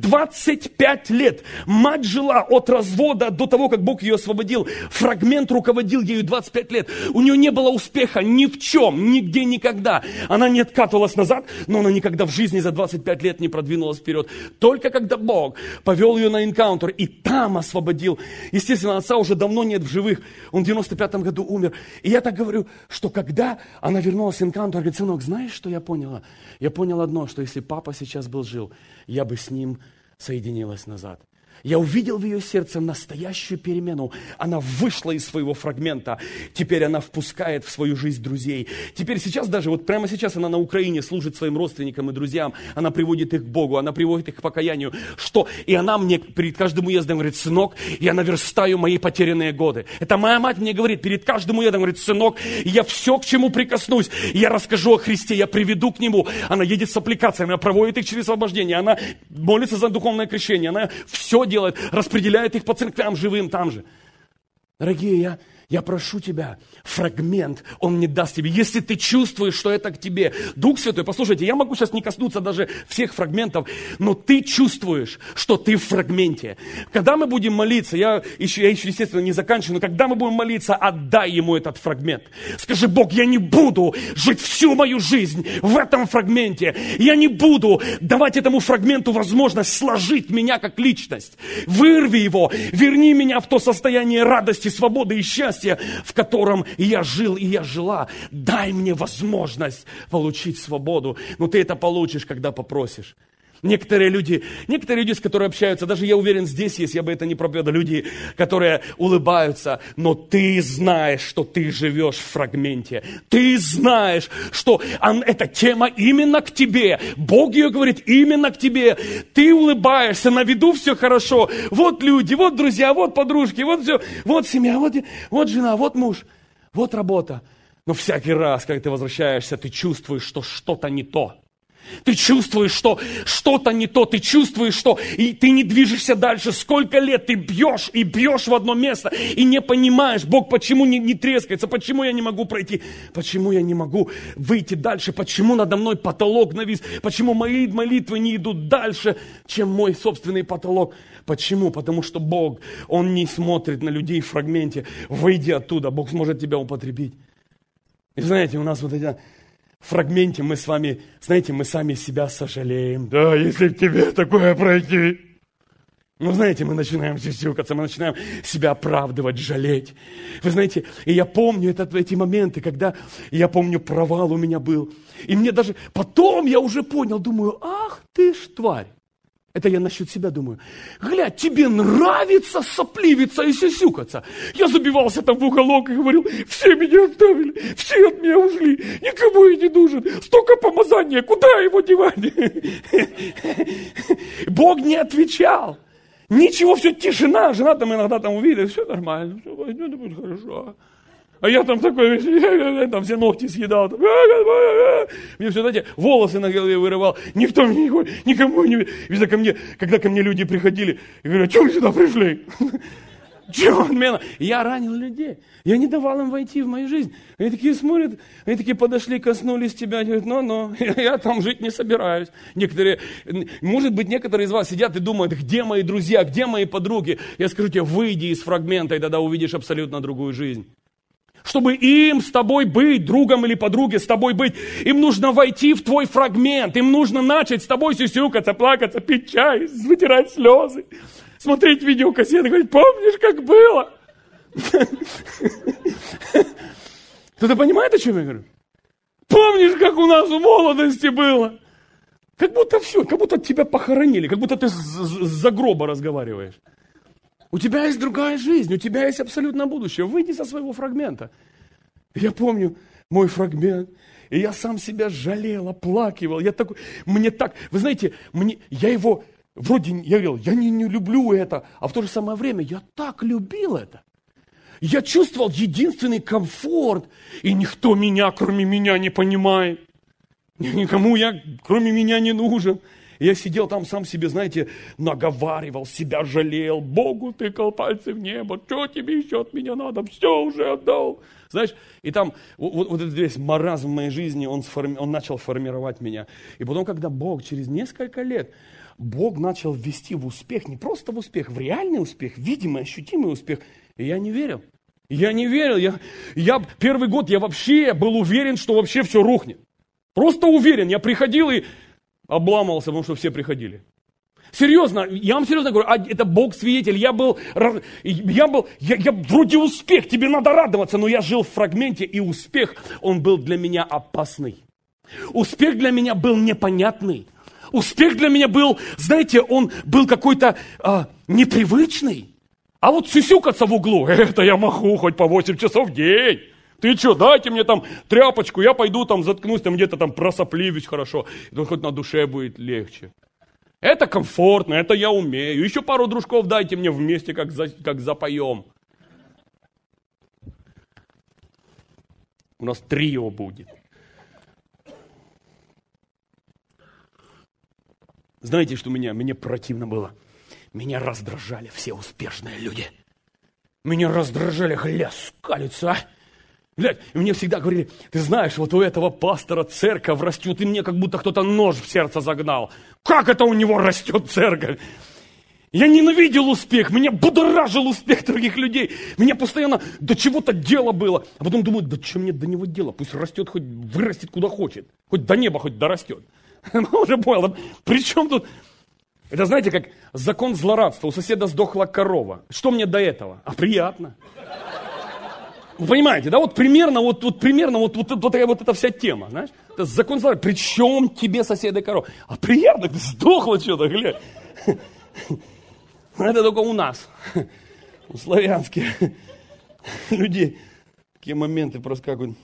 25 лет мать жила от развода до того, как Бог ее освободил. Фрагмент руководил ею 25 лет. У нее не было успеха ни в чем, нигде, никогда. Она не откатывалась назад, но она никогда в жизни за 25 лет не продвинулась вперед. Только когда Бог повел ее на энкаунтер и там освободил. Естественно, отца уже давно нет в живых. Он в 95-м году умер. И я так говорю, что когда она вернулась в энкаунтер, говорит: сынок, знаешь, что я поняла? Я понял одно, что если папа сейчас был жив, я бы с ним соединилась назад. Я увидел в ее сердце настоящую перемену. Она вышла из своего фрагмента. Теперь она впускает в свою жизнь друзей. Теперь сейчас даже, вот прямо сейчас она на Украине служит своим родственникам и друзьям. Она приводит их к Богу, она приводит их к покаянию. И она мне перед каждым уездом говорит: сынок, я наверстаю мои потерянные годы. Это моя мать мне говорит перед каждым уездом, говорит: сынок, я все, к чему прикоснусь, я расскажу о Христе, я приведу к Нему. Она едет с аппликациями, она проводит их через освобождение, она молится за духовное крещение, она все делает, распределяет их по церквям живым там же. Дорогие, я прошу тебя, фрагмент Он не даст тебе. Если ты чувствуешь, что это к тебе, Дух Святой, послушайте, я могу сейчас не коснуться даже всех фрагментов, но ты чувствуешь, что ты в фрагменте. Когда мы будем молиться, я еще, естественно, не заканчиваю, но когда мы будем молиться, отдай Ему этот фрагмент. Скажи: Бог, я не буду жить всю мою жизнь в этом фрагменте. Я не буду давать этому фрагменту возможность сложить меня как личность. Вырви его, верни меня в то состояние радости, свободы и счастья, в котором я жил и я жила. Дай мне возможность получить свободу. Но ты это получишь, когда попросишь. Некоторые люди, с которыми общаются, даже я уверен, здесь есть, я бы это не проповедовал, люди, которые улыбаются, но ты знаешь, что ты живешь в фрагменте. Ты знаешь, что эта тема именно к тебе. Бог ее говорит именно к тебе. Ты улыбаешься, на виду все хорошо. Вот люди, вот друзья, вот подружки, вот все, вот семья, вот жена, вот муж, вот работа. Но всякий раз, когда ты возвращаешься, ты чувствуешь, что что-то не то. Ты чувствуешь, что что-то не то, ты чувствуешь, что и ты не движешься дальше. Сколько лет ты бьешь и бьешь в одно место, и не понимаешь, Бог, почему не трескается, почему я не могу пройти, почему я не могу выйти дальше, почему надо мной потолок навис, почему мои молитвы не идут дальше, чем мой собственный потолок. Почему? Потому что Бог, Он не смотрит на людей в фрагменте. Выйди оттуда, Бог сможет тебя употребить. И знаете, у нас вот эти... В фрагменте мы с вами, знаете, мы сами себя сожалеем. Да, если б тебе такое пройти. Ну, знаете, мы начинаем сюсюкаться, мы начинаем себя оправдывать, жалеть. Вы знаете, и я помню эти моменты, когда, я помню, провал у меня был. И мне даже, потом я уже понял, думаю, ах ты ж тварь. Это я насчет себя думаю. Глядь, тебе нравится сопливиться и сюсюкаться. Я забивался там в уголок и говорил, все меня оставили, все от меня ушли, никому я не нужен, столько помазания, куда его девать? Бог не отвечал. Ничего, все тишина, жена там иногда там увидит, все нормально, все будет хорошо. А я там такой, там все ногти съедал. Там, мне все, знаете, волосы на голове вырывал. Никто мне никому не... Везде ко мне, когда ко мне люди приходили, я говорю, а что вы сюда пришли? Чего? Я ранил людей. Я не давал им войти в мою жизнь. Они такие смотрят, они такие подошли, коснулись тебя, говорят, ну, я там жить не собираюсь. Некоторые, может быть, некоторые из вас сидят и думают, где мои друзья, где мои подруги? Я скажу тебе, выйди из фрагмента, и тогда увидишь абсолютно другую жизнь. Чтобы им с тобой быть, другом или подруге с тобой быть, им нужно войти в твой фрагмент, им нужно начать с тобой сюсюкаться, плакаться, пить чай, вытирать слезы, смотреть видеокассеты, говорить, помнишь, как было? Кто-то понимает, о чем я говорю? Помнишь, как у нас в молодости было? Как будто все, как будто тебя похоронили, как будто ты за гроба разговариваешь. У тебя есть другая жизнь, у тебя есть абсолютно будущее. Выйди со своего фрагмента. Я помню мой фрагмент, и я сам себя жалел, оплакивал. Мне так, вы знаете, я его, вроде, я говорил, я не люблю это, а в то же самое время я так любил это. Я чувствовал единственный комфорт, и никто меня, кроме меня, не понимает. Никому я, кроме меня, не нужен. Я сидел там сам себе, знаете, наговаривал, себя жалел, Богу тыкал пальцы в небо, что тебе еще от меня надо, все уже отдал. Знаешь, и там вот этот весь маразм в моей жизни, он начал формировать меня. И потом, когда Бог через несколько лет, Бог начал ввести в успех, не просто в успех, в реальный успех, видимый, ощутимый успех, и я не верил. Я не верил. Я первый год я вообще был уверен, что вообще все рухнет. Просто уверен. Я приходил и обламывался, потому что все приходили. Серьезно, я вам серьезно говорю, это Бог свидетель, я вроде успех, тебе надо радоваться, но я жил в фрагменте, и успех, он был для меня опасный. Успех для меня был непонятный. Успех для меня был, знаете, он был какой-то непривычный. А вот сюсюкаться в углу, это я могу хоть по 8 часов в день. Ты что, дайте мне там тряпочку, я пойду там заткнусь, там где-то там просопливюсь хорошо, и хоть на душе будет легче. Это комфортно, это я умею. Еще пару дружков дайте мне вместе, как запоем. У нас трио будет. Знаете, что мне противно было? Меня раздражали все успешные люди. Меня раздражали, скалятся, а? Глядь, и мне всегда говорили, ты знаешь, вот у этого пастора церковь растет, и мне как будто кто-то нож в сердце загнал. Как это у него растет церковь? Я ненавидел успех, меня будоражил успех других людей. Меня постоянно до чего-то дело было. А потом думаю, да что мне до него дело? Пусть растет, хоть вырастет куда хочет. Хоть до неба, хоть дорастет. Уже понял, при чем тут... Это знаете, как закон злорадства. У соседа сдохла корова. Что мне до этого? А приятно. Вы понимаете, да? Вот примерно вот эта вся тема, знаешь? Это закон злорадства. При чем тебе соседа корова? А приятно, ты сдохла что-то, глядь. Это только у нас, у славянских людей. Такие моменты проскакивают.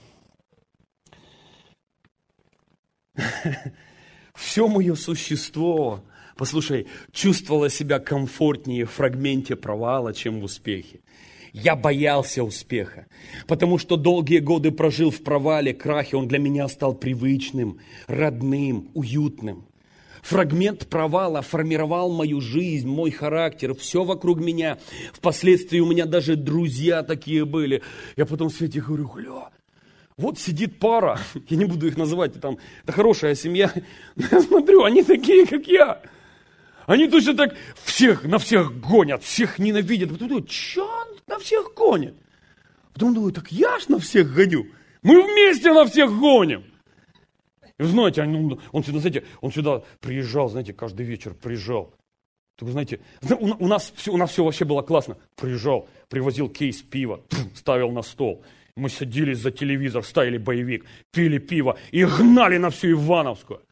Все мое существо, послушай, чувствовало себя комфортнее в фрагменте провала, чем в успехе. Я боялся успеха, потому что долгие годы прожил в провале, крахе. Он для меня стал привычным, родным, уютным. Фрагмент провала формировал мою жизнь, мой характер, все вокруг меня. Впоследствии у меня даже друзья такие были. Я потом Свете говорю: гля, вот сидит пара, я не буду их называть, там, это хорошая семья. Но я смотрю, они такие, как я. Они точно так всех на всех гонят, всех ненавидят. Потом думаю, что он на всех гонит? Потом думаю, так я ж на всех гоню. Мы вместе на всех гоним. И вы знаете, он сюда приезжал, знаете, каждый вечер приезжал. Вы знаете, у нас все вообще было классно. Приезжал, привозил кейс пива, ставил на стол. Мы садились за телевизор, ставили боевик, пили пиво и гнали на всю Ивановскую.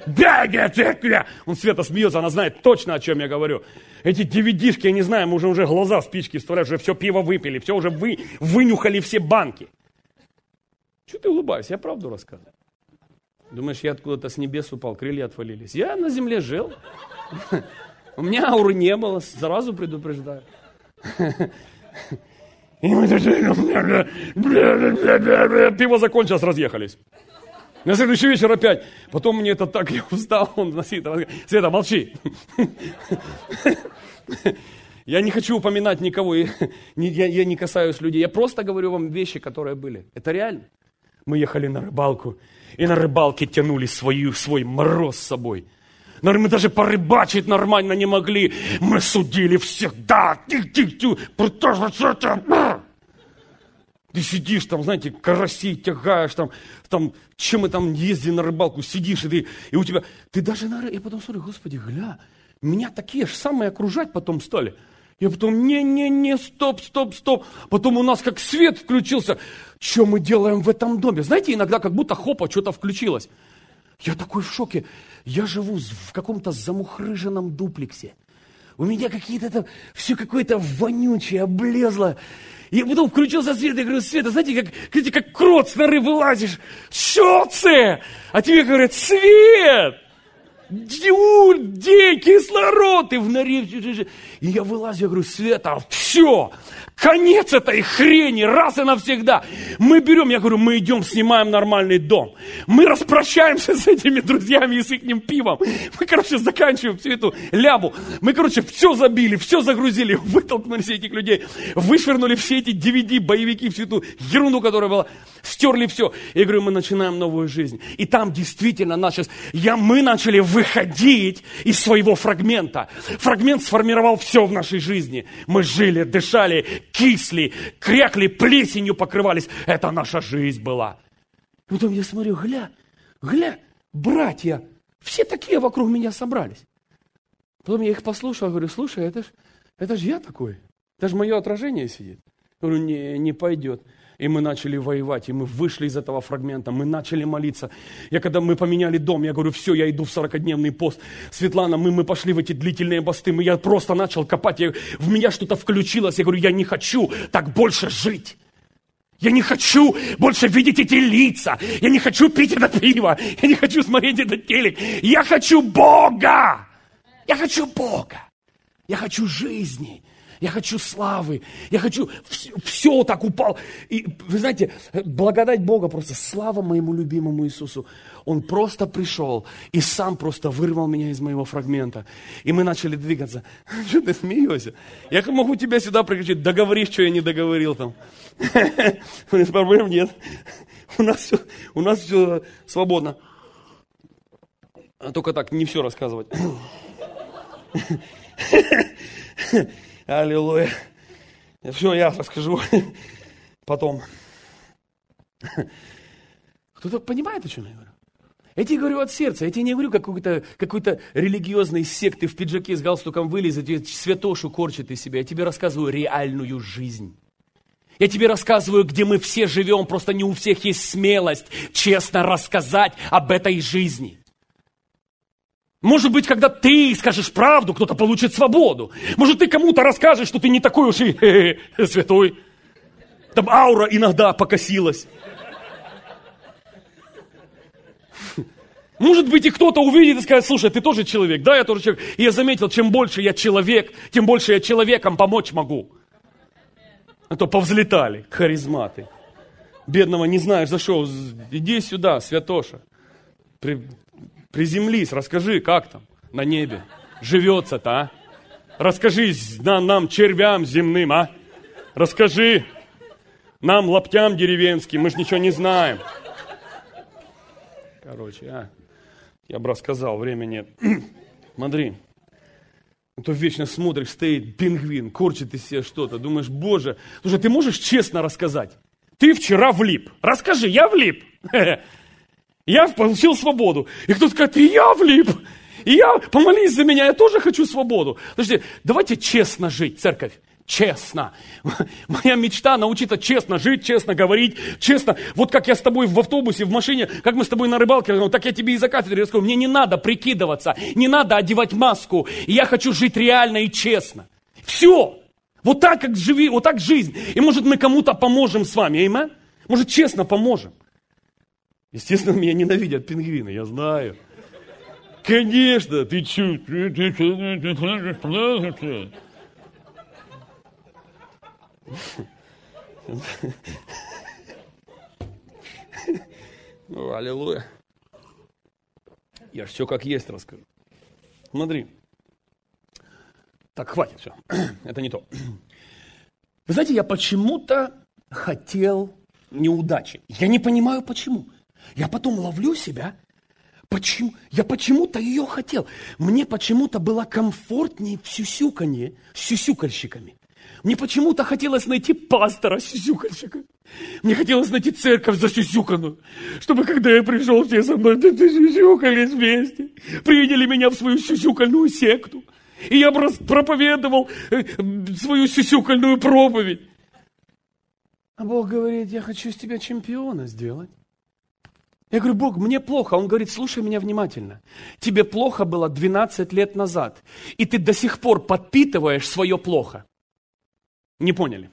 Он Света смеется, она знает точно, о чем я говорю. Эти DVD-шки, я не знаю, мы уже глаза в спички вставляют, уже все пиво выпили, все уже вынюхали все банки. Чего ты улыбаешься? Я правду рассказываю. Думаешь, я откуда-то с небес упал, крылья отвалились? Я на земле жил. У меня ауры не было, сразу предупреждаю. Пиво закончилось, разъехались. На следующий вечер опять. Потом мне это так, я устал, он носит. Света, молчи. Я не хочу упоминать никого, я не касаюсь людей. Я просто говорю вам вещи, которые были. Это реально. Мы ехали на рыбалку, и на рыбалке тянули свой мороз с собой. Мы даже порыбачить нормально не могли. Мы судили всех. Да, ты сидишь там, знаете, карасей тягаешь, там, чем мы там ездили на рыбалку, сидишь, и у тебя, ты даже я потом смотрю, Господи, гля, меня такие же самые окружать потом стали. Я потом, не, стоп. Потом у нас как свет включился. Что мы делаем в этом доме? Знаете, иногда как будто хопа, что-то включилось. Я такой в шоке. Я живу в каком-то замухрыженном дуплексе. У меня какие-то там, все какое-то вонючее, облезло. И потом включился свет, я говорю, Света, знаете, как крот с норы вылазишь. Что це? А тебе говорят, Свет! День, кислород, ты в норе. И я вылазю, я говорю, Света, все, конец этой хрени, раз и навсегда. Мы берем, я говорю, мы идем, снимаем нормальный дом. Мы распрощаемся с этими друзьями и с их пивом. Мы, заканчиваем всю эту лябу. Мы, все забили, все загрузили, вытолкнули всех этих людей, вышвырнули все эти DVD, боевики, всю эту ерунду, которая была, стерли все. Я говорю, мы начинаем новую жизнь. И там действительно мы начали выходить из своего фрагмента. Фрагмент сформировал все в нашей жизни. Мы жили, дышали, кисли, крякли, плесенью покрывались. Это наша жизнь была. Потом я смотрю, гля, братья, все такие вокруг меня собрались. Потом я их послушал, говорю, слушай, это ж я такой. Это же мое отражение сидит. Я говорю, не пойдет. И мы начали воевать, и мы вышли из этого фрагмента, мы начали молиться. Когда мы поменяли дом, я говорю, все, я иду в 40-дневный пост. Светлана, мы пошли в эти длительные посты, я просто начал копать, в меня что-то включилось. Я говорю, я не хочу так больше жить. Я не хочу больше видеть эти лица. Я не хочу пить это пиво. Я не хочу смотреть этот телек. Я хочу Бога. Я хочу Бога. Я хочу жизни. Я хочу славы, я хочу, все так упал. И вы знаете, благодать Бога просто, слава моему любимому Иисусу. Он просто пришел и сам просто вырвал меня из моего фрагмента. И мы начали двигаться. Что ты смеешься? Я могу тебя сюда приключить, договоришь, что я не договорил там. Проблем нет. У нас все свободно. Только так, не все рассказывать. Аллилуйя. Все, я расскажу потом. Кто-то понимает, о чем я говорю? Я тебе говорю от сердца, я тебе не говорю какой-то религиозной секты в пиджаке с галстуком вылезать, святошу корчит из себя. Я тебе рассказываю реальную жизнь. Я тебе рассказываю, где мы все живем, просто не у всех есть смелость честно рассказать об этой жизни. Может быть, когда ты скажешь правду, кто-то получит свободу. Может, ты кому-то расскажешь, что ты не такой уж и святой. Там аура иногда покосилась. Может быть, и кто-то увидит и скажет, слушай, ты тоже человек. Да, я тоже человек. И я заметил, чем больше я человек, тем больше я человеком помочь могу. А то повзлетали харизматы. Бедного не знаешь за что. Иди сюда, святоша. Приземлись, расскажи, как там на небе живется-то, а? Расскажи нам, червям земным, а? Расскажи нам, лаптям деревенским, мы же ничего не знаем. Короче, я бы рассказал, времени нет. Смотри, то вечно смотришь, стоит пингвин, корчит из себя что-то. Думаешь, Боже, слушай, ты можешь честно рассказать? Ты вчера влип. Расскажи, я влип. Я получил свободу. И кто-то скажет, и я влип. И я, помолись за меня, я тоже хочу свободу. Слушайте, давайте честно жить, церковь. Честно. Моя мечта научиться честно жить, честно говорить, честно. Вот как я с тобой в автобусе, в машине, как мы с тобой на рыбалке, так я тебе и за кафедрой скажу. Мне не надо прикидываться, не надо одевать маску. Я хочу жить реально и честно. Все. Вот так, как живи, вот так жизнь. И может мы кому-то поможем с вами, аминь? Может честно поможем. Естественно, меня ненавидят пингвины, я знаю. Конечно, ты чё? Аллилуйя. Я ж все как есть расскажу. Смотри. Так, хватит, все. Это не то. Вы знаете, я почему-то хотел неудачи. Я не понимаю, почему. Я потом ловлю себя. Почему? Я почему-то ее хотел. Мне почему-то было комфортнее в сюсюканье с сюсюкальщиками. Мне почему-то хотелось найти пастора с сюсюкальщиками. Мне хотелось найти церковь засюсюканную. Чтобы когда я пришел, все со мной сюсюкались вместе. Приняли меня в свою сюсюкальную секту. И я проповедовал свою сюсюкальную проповедь. А Бог говорит, я хочу из тебя чемпиона сделать. Я говорю, Бог, мне плохо. Он говорит, слушай меня внимательно. Тебе плохо было 12 лет назад. И ты до сих пор подпитываешь свое плохо. Не поняли?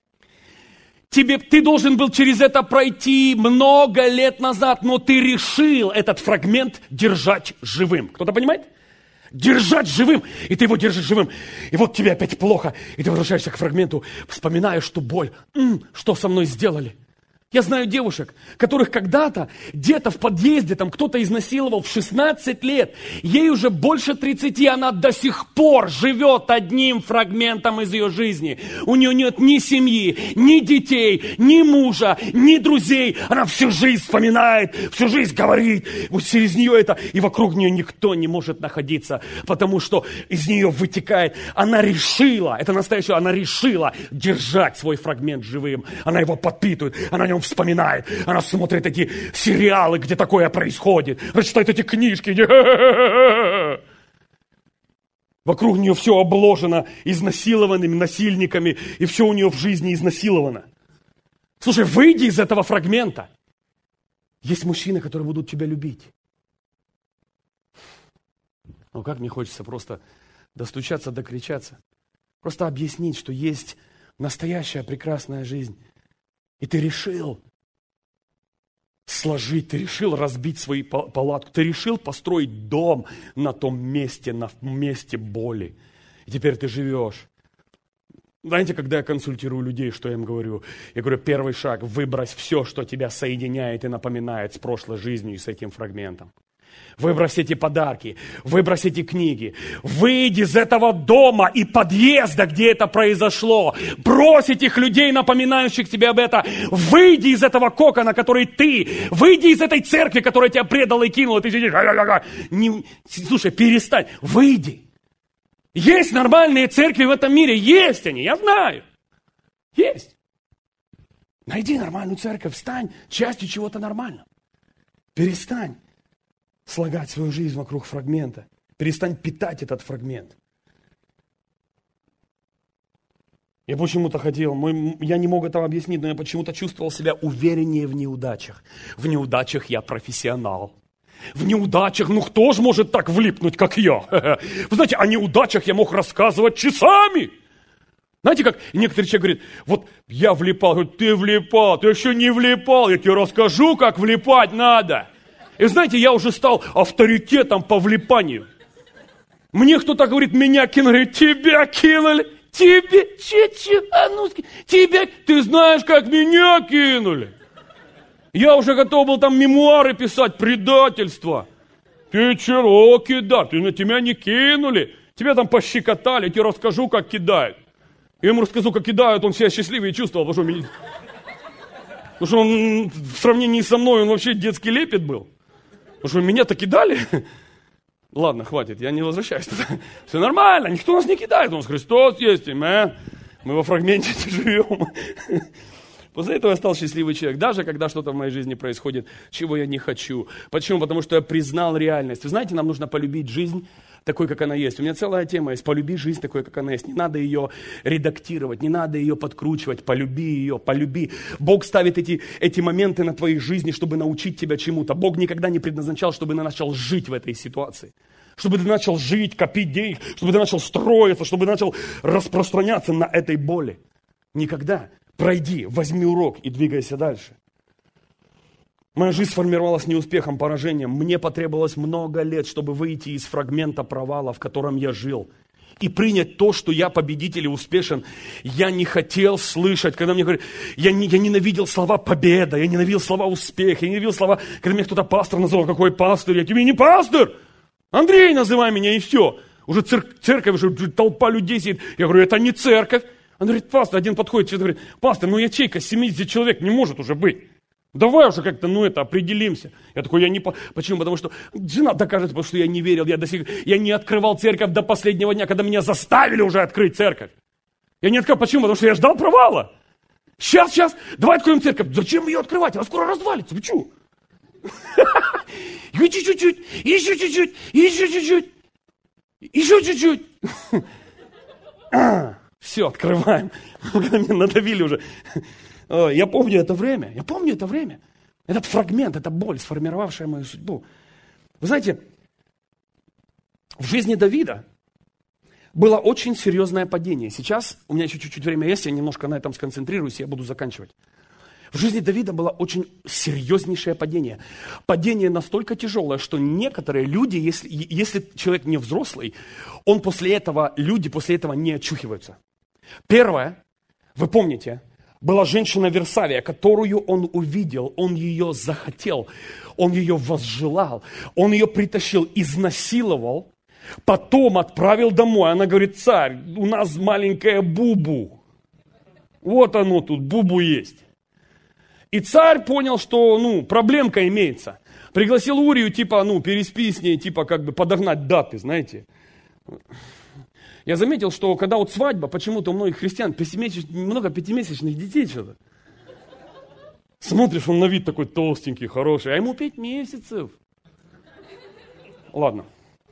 Ты должен был через это пройти много лет назад, но ты решил этот фрагмент держать живым. Кто-то понимает? Держать живым. И ты его держишь живым. И вот тебе опять плохо. И ты возвращаешься к фрагменту, вспоминаешь, что боль. Что со мной сделали? Я знаю девушек, которых когда-то где-то в подъезде там кто-то изнасиловал в 16 лет. Ей уже больше 30, она до сих пор живет одним фрагментом из ее жизни. У нее нет ни семьи, ни детей, ни мужа, ни друзей. Она всю жизнь вспоминает, всю жизнь говорит. Вот через нее это, и вокруг нее никто не может находиться, потому что из нее вытекает. Она решила, это настоящее, она решила держать свой фрагмент живым. Она его подпитывает, она о нем вспоминает. Она смотрит эти сериалы, где такое происходит. Она читает эти книжки, где... Вокруг нее все обложено изнасилованными насильниками, и все у нее в жизни изнасиловано. Слушай, выйди из этого фрагмента. Есть мужчины, которые будут тебя любить. Ну как мне хочется просто достучаться, докричаться. Просто объяснить, что есть настоящая прекрасная жизнь. И ты решил сложить, ты решил разбить свои палатку, ты решил построить дом на том месте, на месте боли. И теперь ты живешь. Знаете, когда я консультирую людей, что я им говорю? Я говорю, первый шаг, выбрось все, что тебя соединяет и напоминает с прошлой жизнью и с этим фрагментом. Выбрось эти подарки, выбрось эти книги, выйди из этого дома и подъезда, где это произошло, брось этих людей, напоминающих тебе об этом, выйди из этого кокона, который ты, выйди из этой церкви, которая тебя предала и кинула, ты сидишь, слушай, перестань, выйди. Есть нормальные церкви в этом мире, есть они, я знаю, есть. Найди нормальную церковь, стань частью чего-то нормального, перестань слагать свою жизнь вокруг фрагмента. Перестань питать этот фрагмент. Я почему-то хотел, я не мог этого объяснить, но я почему-то чувствовал себя увереннее в неудачах. В неудачах я профессионал. В неудачах, кто же может так влипнуть, как я? Вы знаете, о неудачах я мог рассказывать часами. Знаете, как некоторые человек говорит, вот я влипал, говорит, ты влипал, ты еще не влипал, я тебе расскажу, как влипать надо. И знаете, я уже стал авторитетом по влипанию. Мне кто-то говорит, меня кинули, говорит, тебя кинули, Тебе, тебе, ты знаешь, как меня кинули. Я уже готов был там мемуары писать, предательство. Ты чего кидать? Тебя не кинули. Тебя там пощекотали, я тебе расскажу, как кидают. Я ему расскажу, как кидают, он себя счастливее чувствовал, потому что он в сравнении со мной, он вообще детский лепет был. Потому что меня-то кидали. Ладно, хватит, я не возвращаюсь туда. Все нормально, никто нас не кидает, у нас Христос есть, мы во фрагменте живем. После этого я стал счастливый человек, даже когда что-то в моей жизни происходит, чего я не хочу. Почему? Потому что я признал реальность. Вы знаете, нам нужно полюбить жизнь такой, как она есть. У меня целая тема есть. Полюби жизнь такой, как она есть. Не надо ее редактировать, не надо ее подкручивать. Полюби ее, полюби. Бог ставит эти моменты на твоей жизни, чтобы научить тебя чему-то. Бог никогда не предназначал, чтобы ты начал жить в этой ситуации. Чтобы ты начал жить, копить денег, чтобы ты начал строиться, чтобы ты начал распространяться на этой боли. Никогда. Пройди, возьми урок и двигайся дальше. Моя жизнь сформировалась неуспехом, поражением. Мне потребовалось много лет, чтобы выйти из фрагмента провала, в котором я жил. И принять то, что я победитель и успешен. Я не хотел слышать, когда мне говорят, я ненавидел слова победа, я ненавидел слова успех, я ненавидел слова, когда меня кто-то пастор называл, какой пастор, я тебе не пастор, Андрей называй меня и все. Уже церковь, уже толпа людей сидит. Я говорю, это не церковь. Он говорит, пастор, один подходит, и говорит, пастор, ячейка 70 человек не может уже быть. Давай уже как-то, определимся. Я такой, Почему? Потому что жена докажет, потому что я не верил, я не открывал церковь до последнего дня, когда меня заставили уже открыть церковь. Я не открыл, почему? Потому что я ждал провала. Сейчас, давай откроем церковь. Зачем ее открывать? Она скоро развалится, вы что? Еще чуть-чуть, еще чуть-чуть, еще чуть-чуть, еще чуть-чуть. Все, открываем. Меня надавили уже. Я помню это время. Этот фрагмент, эта боль, сформировавшая мою судьбу. Вы знаете, в жизни Давида было очень серьезное падение. Сейчас у меня еще чуть-чуть время есть, я немножко на этом сконцентрируюсь, и я буду заканчивать. В жизни Давида было очень серьезнейшее падение. Падение настолько тяжелое, что некоторые люди, если человек не взрослый, люди после этого не очухиваются. Первое, вы помните, была женщина Версавия, которую он увидел, он ее захотел, он ее возжелал, он ее притащил, изнасиловал, потом отправил домой. Она говорит, царь, у нас маленькая Бубу. Вот оно тут, Бубу есть. И царь понял, что, проблемка имеется. Пригласил Урию, переспи с ней, подогнать даты, знаете. Я заметил, что когда свадьба, почему-то у многих христиан много пятимесячных детей что-то. Смотришь, он на вид такой толстенький, хороший, а ему 5 месяцев. Ладно.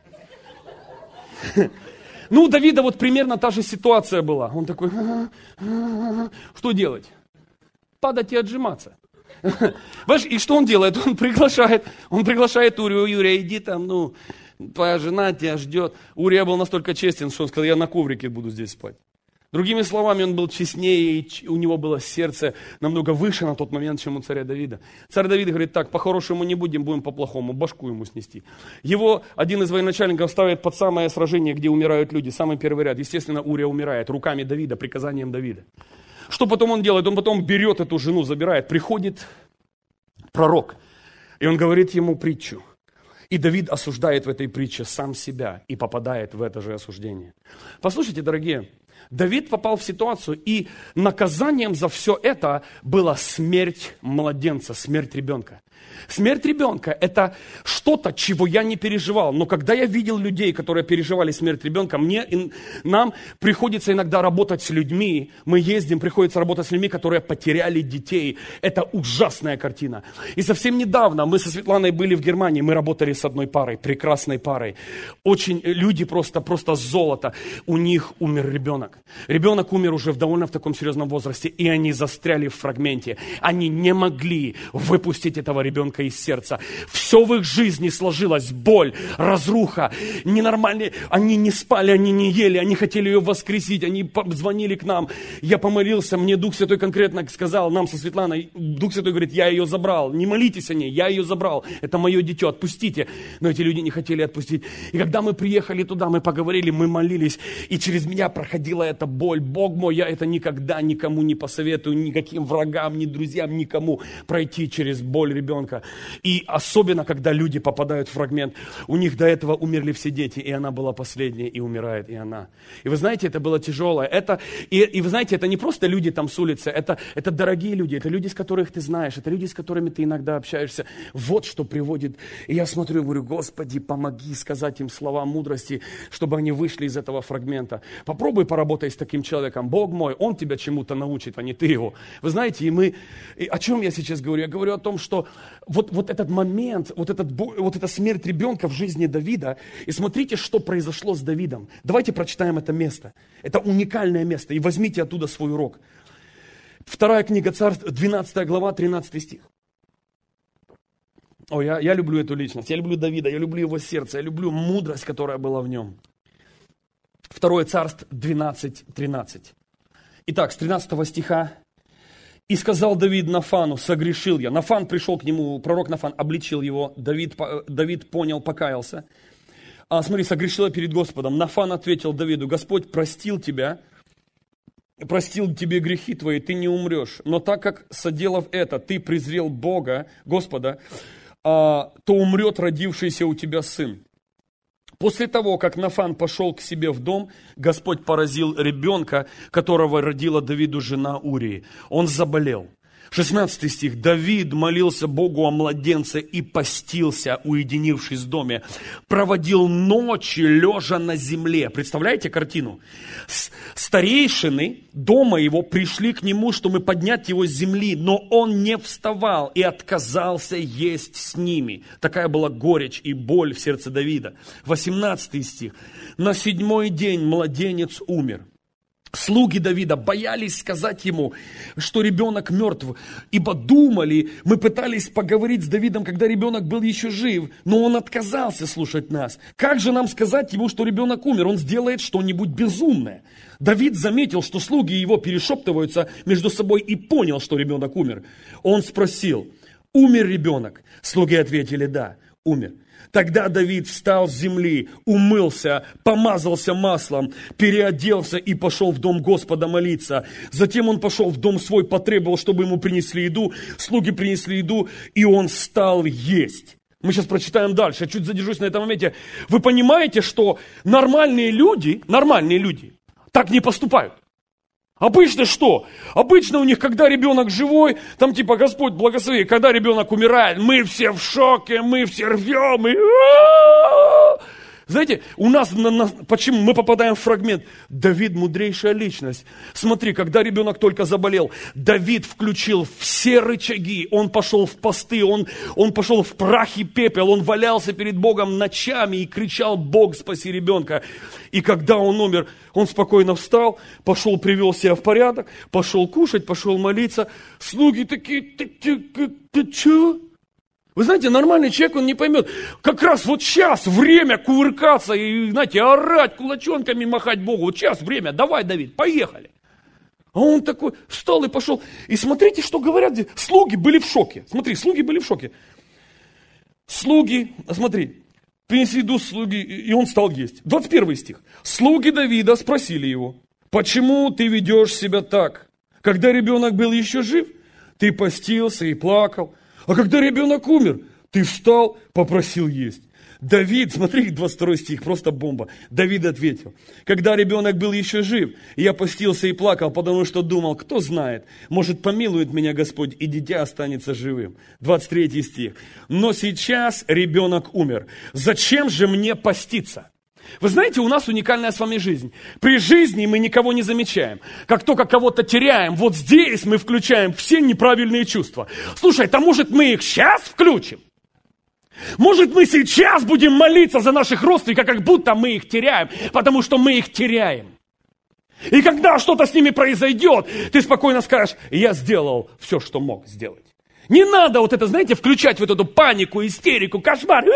У Давида примерно та же ситуация была. Он такой, что делать? Падать и отжиматься. И что он делает? Он приглашает Урию, Юрия, иди там, твоя жена тебя ждет. Урия был настолько честен, что он сказал, я на коврике буду здесь спать. Другими словами, он был честнее, и у него было сердце намного выше на тот момент, чем у царя Давида. Царь Давид говорит, так, по-хорошему не будем по-плохому, башку ему снести. Его один из военачальников ставит под самое сражение, где умирают люди, самый первый ряд. Естественно, Урия умирает руками Давида, приказанием Давида. Что потом он делает? Он потом берет эту жену, забирает. Приходит пророк, и он говорит ему притчу. И Давид осуждает в этой притче сам себя и попадает в это же осуждение. Послушайте, дорогие, Давид попал в ситуацию, и наказанием за все это была смерть младенца, смерть ребенка. Смерть ребенка – это что-то, чего я не переживал. Но когда я видел людей, которые переживали смерть ребенка, нам приходится иногда работать с людьми. Мы ездим, приходится работать с людьми, которые потеряли детей. Это ужасная картина. И совсем недавно мы со Светланой были в Германии. Мы работали с одной парой, прекрасной парой. Люди просто золото. У них умер ребенок. Ребенок умер уже довольно в таком серьезном возрасте, и они застряли в фрагменте. Они не могли выпустить этого ребенка из сердца. Все в их жизни сложилось, боль, разруха, ненормальные. Они не спали, они не ели, они хотели ее воскресить, они звонили к нам. Я помолился, мне Дух Святой конкретно сказал, нам со Светланой, Дух Святой говорит, я ее забрал, не молитесь о ней, я ее забрал, это мое дитё, отпустите. Но эти люди не хотели отпустить. И когда мы приехали туда, мы поговорили, мы молились, и через меня проходила эта боль. Бог мой, я это никогда никому не посоветую, никаким врагам, ни друзьям, никому пройти через боль ребенка. И особенно, когда люди попадают в фрагмент, у них до этого умерли все дети, и она была последняя, и умирает и она. И вы знаете, это было тяжелое. И вы знаете, это не просто люди там с улицы, это дорогие люди, это люди, с которых ты знаешь, это люди, с которыми ты иногда общаешься. Вот что приводит. И я смотрю и говорю, Господи, помоги сказать им слова мудрости, чтобы они вышли из этого фрагмента. Попробуй поработай с таким человеком. Бог мой, он тебя чему-то научит, а не ты его. Вы знаете, и о чем я сейчас говорю? Я говорю о том, что вот этот момент, вот эта смерть ребенка в жизни Давида, и смотрите, что произошло с Давидом. Давайте прочитаем это место. Это уникальное место, и возьмите оттуда свой урок. 2 книга Царств, 12 глава, 13 стих. Я люблю эту личность, я люблю Давида, я люблю его сердце, я люблю мудрость, которая была в нем. 2 Царств 12:13. Итак, с 13 стиха. «И сказал Давид Нафану, согрешил я». Нафан пришел к нему, пророк Нафан обличил его, Давид понял, покаялся. Смотри, согрешил я перед Господом. Нафан ответил Давиду, Господь простил тебе грехи твои, ты не умрешь. Но так как, соделав это, ты презрел Бога, Господа, то умрет родившийся у тебя сын. После того, как Нафан пошел к себе в дом, Господь поразил ребенка, которого родила Давиду жена Урии. Он заболел. 16 стих. Давид молился Богу о младенце и постился, уединившись в доме. Проводил ночи, лежа на земле. Представляете картину? Старейшины дома его пришли к нему, чтобы поднять его с земли, но он не вставал и отказался есть с ними. Такая была горечь и боль в сердце Давида. 18 стих. На 7-й день младенец умер. Слуги Давида боялись сказать ему, что ребенок мертв, ибо думали, мы пытались поговорить с Давидом, когда ребенок был еще жив, но он отказался слушать нас. Как же нам сказать ему, что ребенок умер? Он сделает что-нибудь безумное. Давид заметил, что слуги его перешептываются между собой и понял, что ребенок умер. Он спросил, умер ребенок? Слуги ответили, да, умер. Тогда Давид встал с земли, умылся, помазался маслом, переоделся и пошел в дом Господа молиться. Затем он пошел в дом свой, потребовал, чтобы ему принесли еду. Слуги принесли еду, и он стал есть. Мы сейчас прочитаем дальше, я чуть задержусь на этом моменте. Вы понимаете, что нормальные люди так не поступают. Обычно что? Обычно у них, когда ребенок живой, там типа Господь благослови, когда ребенок умирает, мы все в шоке, мы все рвем. Знаете, у нас, почему мы попадаем в фрагмент? Давид мудрейшая личность. Смотри, когда ребенок только заболел, Давид включил все рычаги, он пошел в посты, он пошел в прах и пепел, он валялся перед Богом ночами и кричал, Бог, спаси ребенка. И когда он умер, он спокойно встал, пошел, привел себя в порядок, пошел кушать, пошел молиться. Слуги такие, ты что? Вы знаете, нормальный человек, он не поймет, как раз вот сейчас время кувыркаться и, знаете, орать, кулачонками махать Богу. Вот сейчас время, давай, Давид, поехали. А он такой встал и пошел. И смотрите, что говорят здесь. Слуги были в шоке. Смотри, слуги были в шоке. Слуги, смотри, принесли еду слуги, и он стал есть. 21 стих. Слуги Давида спросили его, почему ты ведешь себя так? Когда ребенок был еще жив, ты постился и плакал. А когда ребенок умер, ты встал, попросил есть. Давид, смотри, 22 стих, просто бомба. Давид ответил, когда ребенок был еще жив, я постился и плакал, потому что думал, кто знает, может помилует меня Господь, и дитя останется живым. 23 стих. Но сейчас ребенок умер. Зачем же мне поститься? Вы знаете, у нас уникальная с вами жизнь. При жизни мы никого не замечаем. Как только кого-то теряем, вот здесь мы включаем все неправильные чувства. Слушай, а может мы их сейчас включим? Может мы сейчас будем молиться за наших родственников, как будто мы их теряем, потому что мы их теряем. И когда что-то с ними произойдет, ты спокойно скажешь, я сделал все, что мог сделать. Не надо вот это, знаете, включать вот эту панику, истерику, кошмар.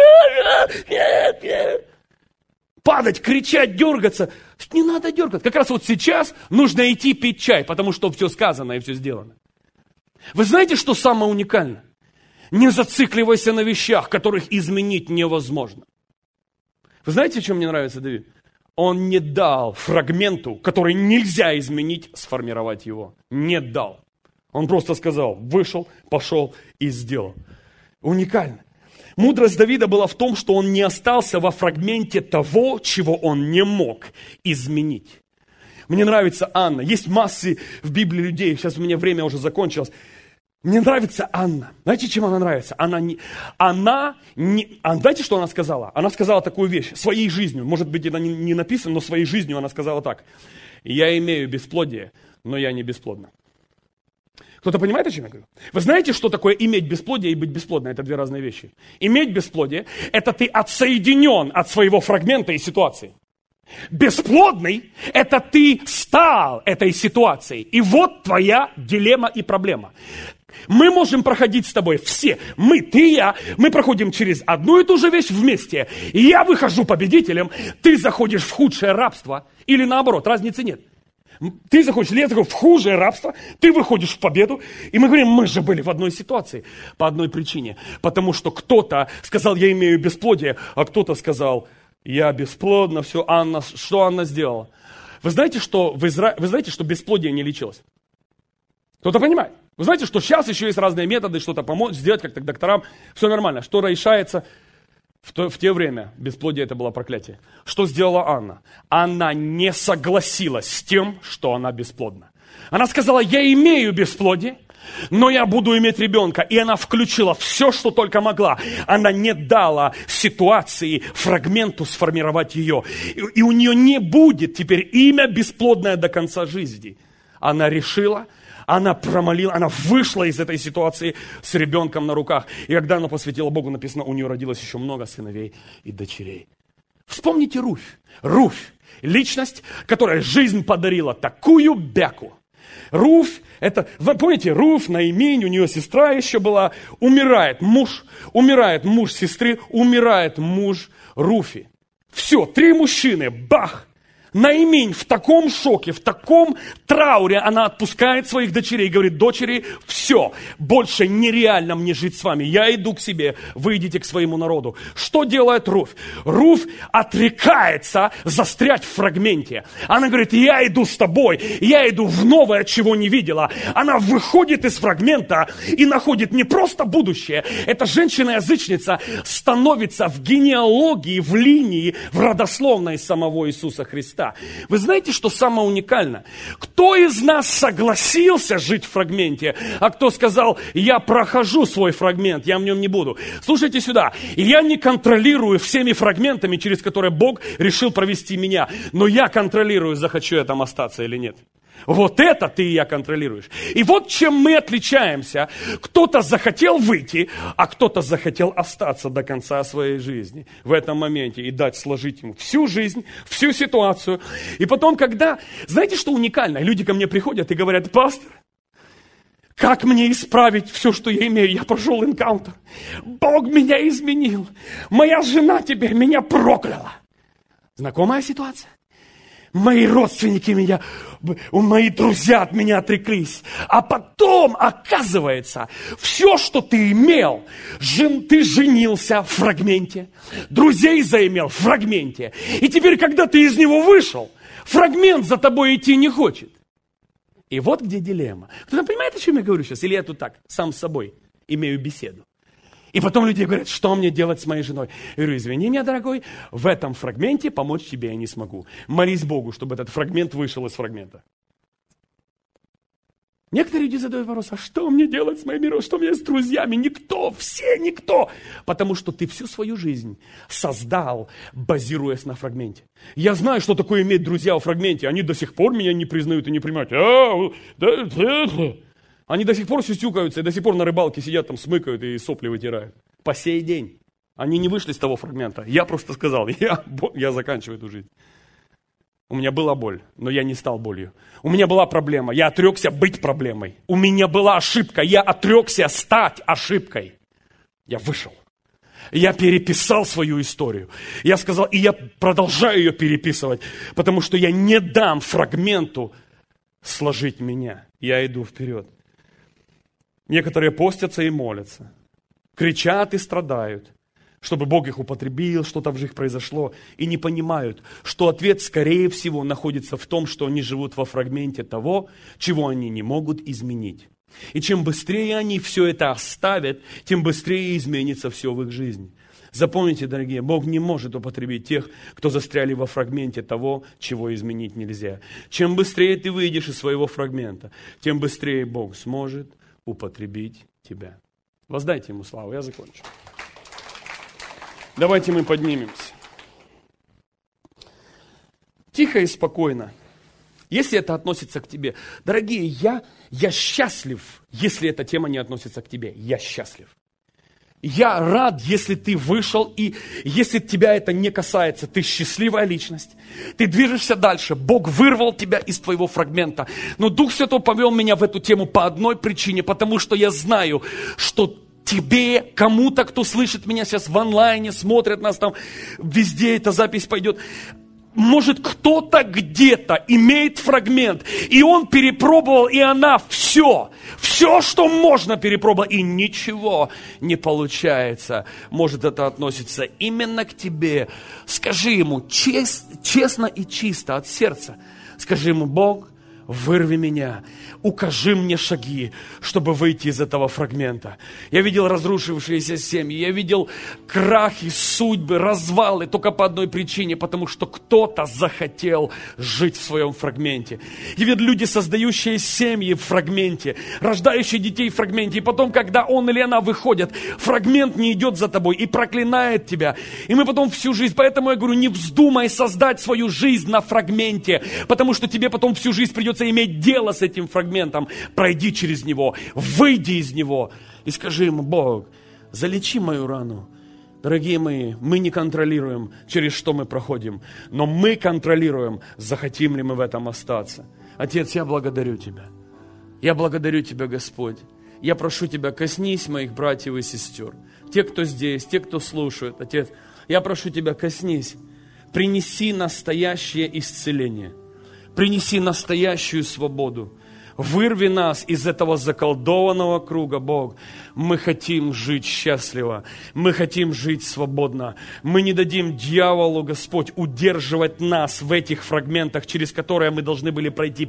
Падать, кричать, дергаться. Не надо дергаться. Как раз вот сейчас нужно идти пить чай, потому что все сказано и все сделано. Вы знаете, что самое уникальное? Не зацикливайся на вещах, которых изменить невозможно. Вы знаете, в чем мне нравится Давид? Он не дал фрагменту, который нельзя изменить, сформировать его. Не дал. Он просто сказал, вышел, пошел и сделал. Уникально. Мудрость Давида была в том, что он не остался во фрагменте того, чего он не мог изменить. Мне нравится Анна. Есть массы в Библии людей. Сейчас у меня время уже закончилось. Мне нравится Анна. Знаете, чем она нравится? Знаете, что она сказала? Она сказала такую вещь. Своей жизнью. Может быть, это не написано, но своей жизнью она сказала так. Я имею бесплодие, но я не бесплодна. Кто-то понимает, о чем я говорю? Вы знаете, что такое иметь бесплодие и быть бесплодной? Это две разные вещи. Иметь бесплодие – это ты отсоединен от своего фрагмента и ситуации. Бесплодный – это ты стал этой ситуацией. И вот твоя дилемма и проблема. Мы можем проходить с тобой все, ты и я, мы проходим через одну и ту же вещь вместе. И я выхожу победителем, ты заходишь в худшее рабство. Или наоборот, разницы нет. Ты заходишь, я захожу в худшее рабство, ты выходишь в победу. И мы говорим, мы же были в одной ситуации. По одной причине. Потому что кто-то сказал, я имею бесплодие, а кто-то сказал, я бесплодна, все. Анна, что Анна сделала? Вы знаете, что бесплодие не лечилось? Кто-то понимает? Вы знаете, что сейчас еще есть разные методы, что-то помочь, сделать как-то докторам. Все нормально. Что решается? В те время бесплодие это было проклятие. Что сделала Анна? Она не согласилась с тем, что она бесплодна. Она сказала, я имею бесплодие, но я буду иметь ребенка. И она включила все, что только могла. Она не дала ситуации, фрагменту сформировать ее. И у нее не будет теперь имя бесплодное до конца жизни. Она решила, она промолила, она вышла из этой ситуации с ребенком на руках. И когда она посвятила Богу, написано, у нее родилось еще много сыновей и дочерей. Вспомните Руфь. Руфь – личность, которая жизнь подарила такую бяку. Руфь, вы помните, Руфь, Наимень, у нее сестра еще была, умирает муж сестры, умирает муж Руфи. Все, 3 мужчины, бах! Наимень в таком шоке, в таком трауре, она отпускает своих дочерей, говорит, дочери, все, больше нереально мне жить с вами, я иду к себе, вы идите к своему народу. Что делает Руфь? Руфь отрекается застрять в фрагменте. Она говорит, я иду с тобой, я иду в новое, чего не видела. Она выходит из фрагмента и находит не просто будущее, эта женщина-язычница становится в генеалогии, в линии, в родословной самого Иисуса Христа. Вы знаете, что самое уникальное? Кто из нас согласился жить в фрагменте, а кто сказал, я прохожу свой фрагмент, я в нем не буду. Слушайте сюда, я не контролирую всеми фрагментами, через которые Бог решил провести меня, но я контролирую, захочу я там остаться или нет. Вот это ты и я контролируешь. И вот чем мы отличаемся. Кто-то захотел выйти, а кто-то захотел остаться до конца своей жизни в этом моменте и дать сложить ему всю жизнь, всю ситуацию. И потом, когда... Знаете, что уникально? Люди ко мне приходят и говорят, пастор, как мне исправить все, что я имею? Я прошел энкаунтер. Бог меня изменил. Моя жена теперь меня прокляла. Знакомая ситуация? Мои родственники мои друзья от меня отреклись. А потом, оказывается, все, что ты имел, ты женился в фрагменте, друзей заимел в фрагменте. И теперь, когда ты из него вышел, фрагмент за тобой идти не хочет. И вот где дилемма. Кто-то понимает, о чем я говорю сейчас? Или я тут так, сам с собой, имею беседу? И потом люди говорят, что мне делать с моей женой? Я говорю, извини меня, дорогой, в этом фрагменте помочь тебе я не смогу. Молись Богу, чтобы этот фрагмент вышел из фрагмента. Некоторые люди задают вопрос, а что мне делать с моим миром? Что мне с друзьями? Никто, никто. Потому что ты всю свою жизнь создал, базируясь на фрагменте. Я знаю, что такое иметь друзья в фрагменте. Они до сих пор меня не признают и не принимают. Они до сих пор сюсюкаются и до сих пор на рыбалке сидят, там смыкают и сопли вытирают. По сей день. Они не вышли с того фрагмента. Я просто сказал, я заканчиваю эту жизнь. У меня была боль, но я не стал болью. У меня была проблема, я отрекся быть проблемой. У меня была ошибка, я отрекся стать ошибкой. Я вышел. Я переписал свою историю. Я сказал, и я продолжаю ее переписывать, потому что я не дам фрагменту сложить меня. Я иду вперед. Некоторые постятся и молятся, кричат и страдают, чтобы Бог их употребил, что-то в жизни произошло, и не понимают, что ответ, скорее всего, находится в том, что они живут во фрагменте того, чего они не могут изменить. И чем быстрее они все это оставят, тем быстрее изменится все в их жизни. Запомните, дорогие, Бог не может употребить тех, кто застряли во фрагменте того, чего изменить нельзя. Чем быстрее ты выйдешь из своего фрагмента, тем быстрее Бог сможет употребить тебя. Воздайте Ему славу, я закончу. Давайте мы поднимемся. Тихо и спокойно. Если это относится к тебе. Дорогие, я счастлив, если эта тема не относится к тебе. Я счастлив. Я рад, если ты вышел, и если тебя это не касается, ты счастливая личность. Ты движешься дальше. Бог вырвал тебя из твоего фрагмента. Но Дух Святой повел меня в эту тему по одной причине, потому что я знаю, что тебе, кому-то, кто слышит меня сейчас в онлайне, смотрит нас там, везде эта запись пойдет. Может, кто-то где-то имеет фрагмент, и он перепробовал, и она все, что можно перепробовать, и ничего не получается. Может, это относится именно к тебе. Скажи ему честно и чисто от сердца. Скажи ему: Бог, вырви меня, укажи мне шаги, чтобы выйти из этого фрагмента. Я видел разрушившиеся семьи, я видел крахи, судьбы, развалы только по одной причине, потому что кто-то захотел жить в своем фрагменте. Я видел люди, создающие семьи в фрагменте, рождающие детей в фрагменте, и потом, когда он или она выходят, фрагмент не идет за тобой и проклинает тебя. И мы потом всю жизнь, поэтому я говорю, не вздумай создать свою жизнь на фрагменте, потому что тебе потом всю жизнь придется иметь дело с этим фрагментом. Пройди через него, выйди из него и скажи ему: Бог, залечи мою рану. Дорогие мои, мы не контролируем, через что мы проходим, но мы контролируем, захотим ли мы в этом остаться. Отец, я благодарю Тебя. Я благодарю Тебя, Господь. Я прошу Тебя, коснись моих братьев и сестер. Те, кто здесь, те, кто слушает. Отец, я прошу Тебя, коснись. Принеси настоящее исцеление. Принеси настоящую свободу. Вырви нас из этого заколдованного круга, Бог. Мы хотим жить счастливо. Мы хотим жить свободно. Мы не дадим дьяволу, Господь, удерживать нас в этих фрагментах, через которые мы должны были пройти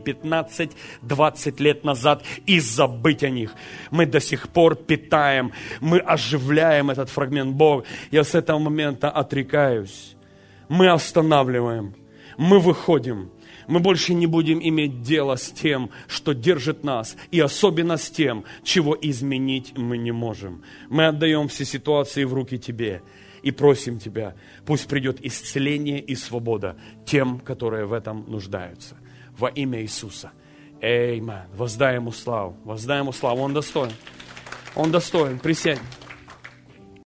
15-20 лет назад и забыть о них. Мы до сих пор питаем, мы оживляем этот фрагмент. Бог, я с этого момента отрекаюсь. Мы останавливаем, мы выходим. Мы больше не будем иметь дело с тем, что держит нас, и особенно с тем, чего изменить мы не можем. Мы отдаем все ситуации в руки Тебе и просим Тебя, пусть придет исцеление и свобода тем, которые в этом нуждаются. Во имя Иисуса. Аминь. Воздай Ему славу. Воздай Ему славу. Он достоин. Он достоин. Присядь.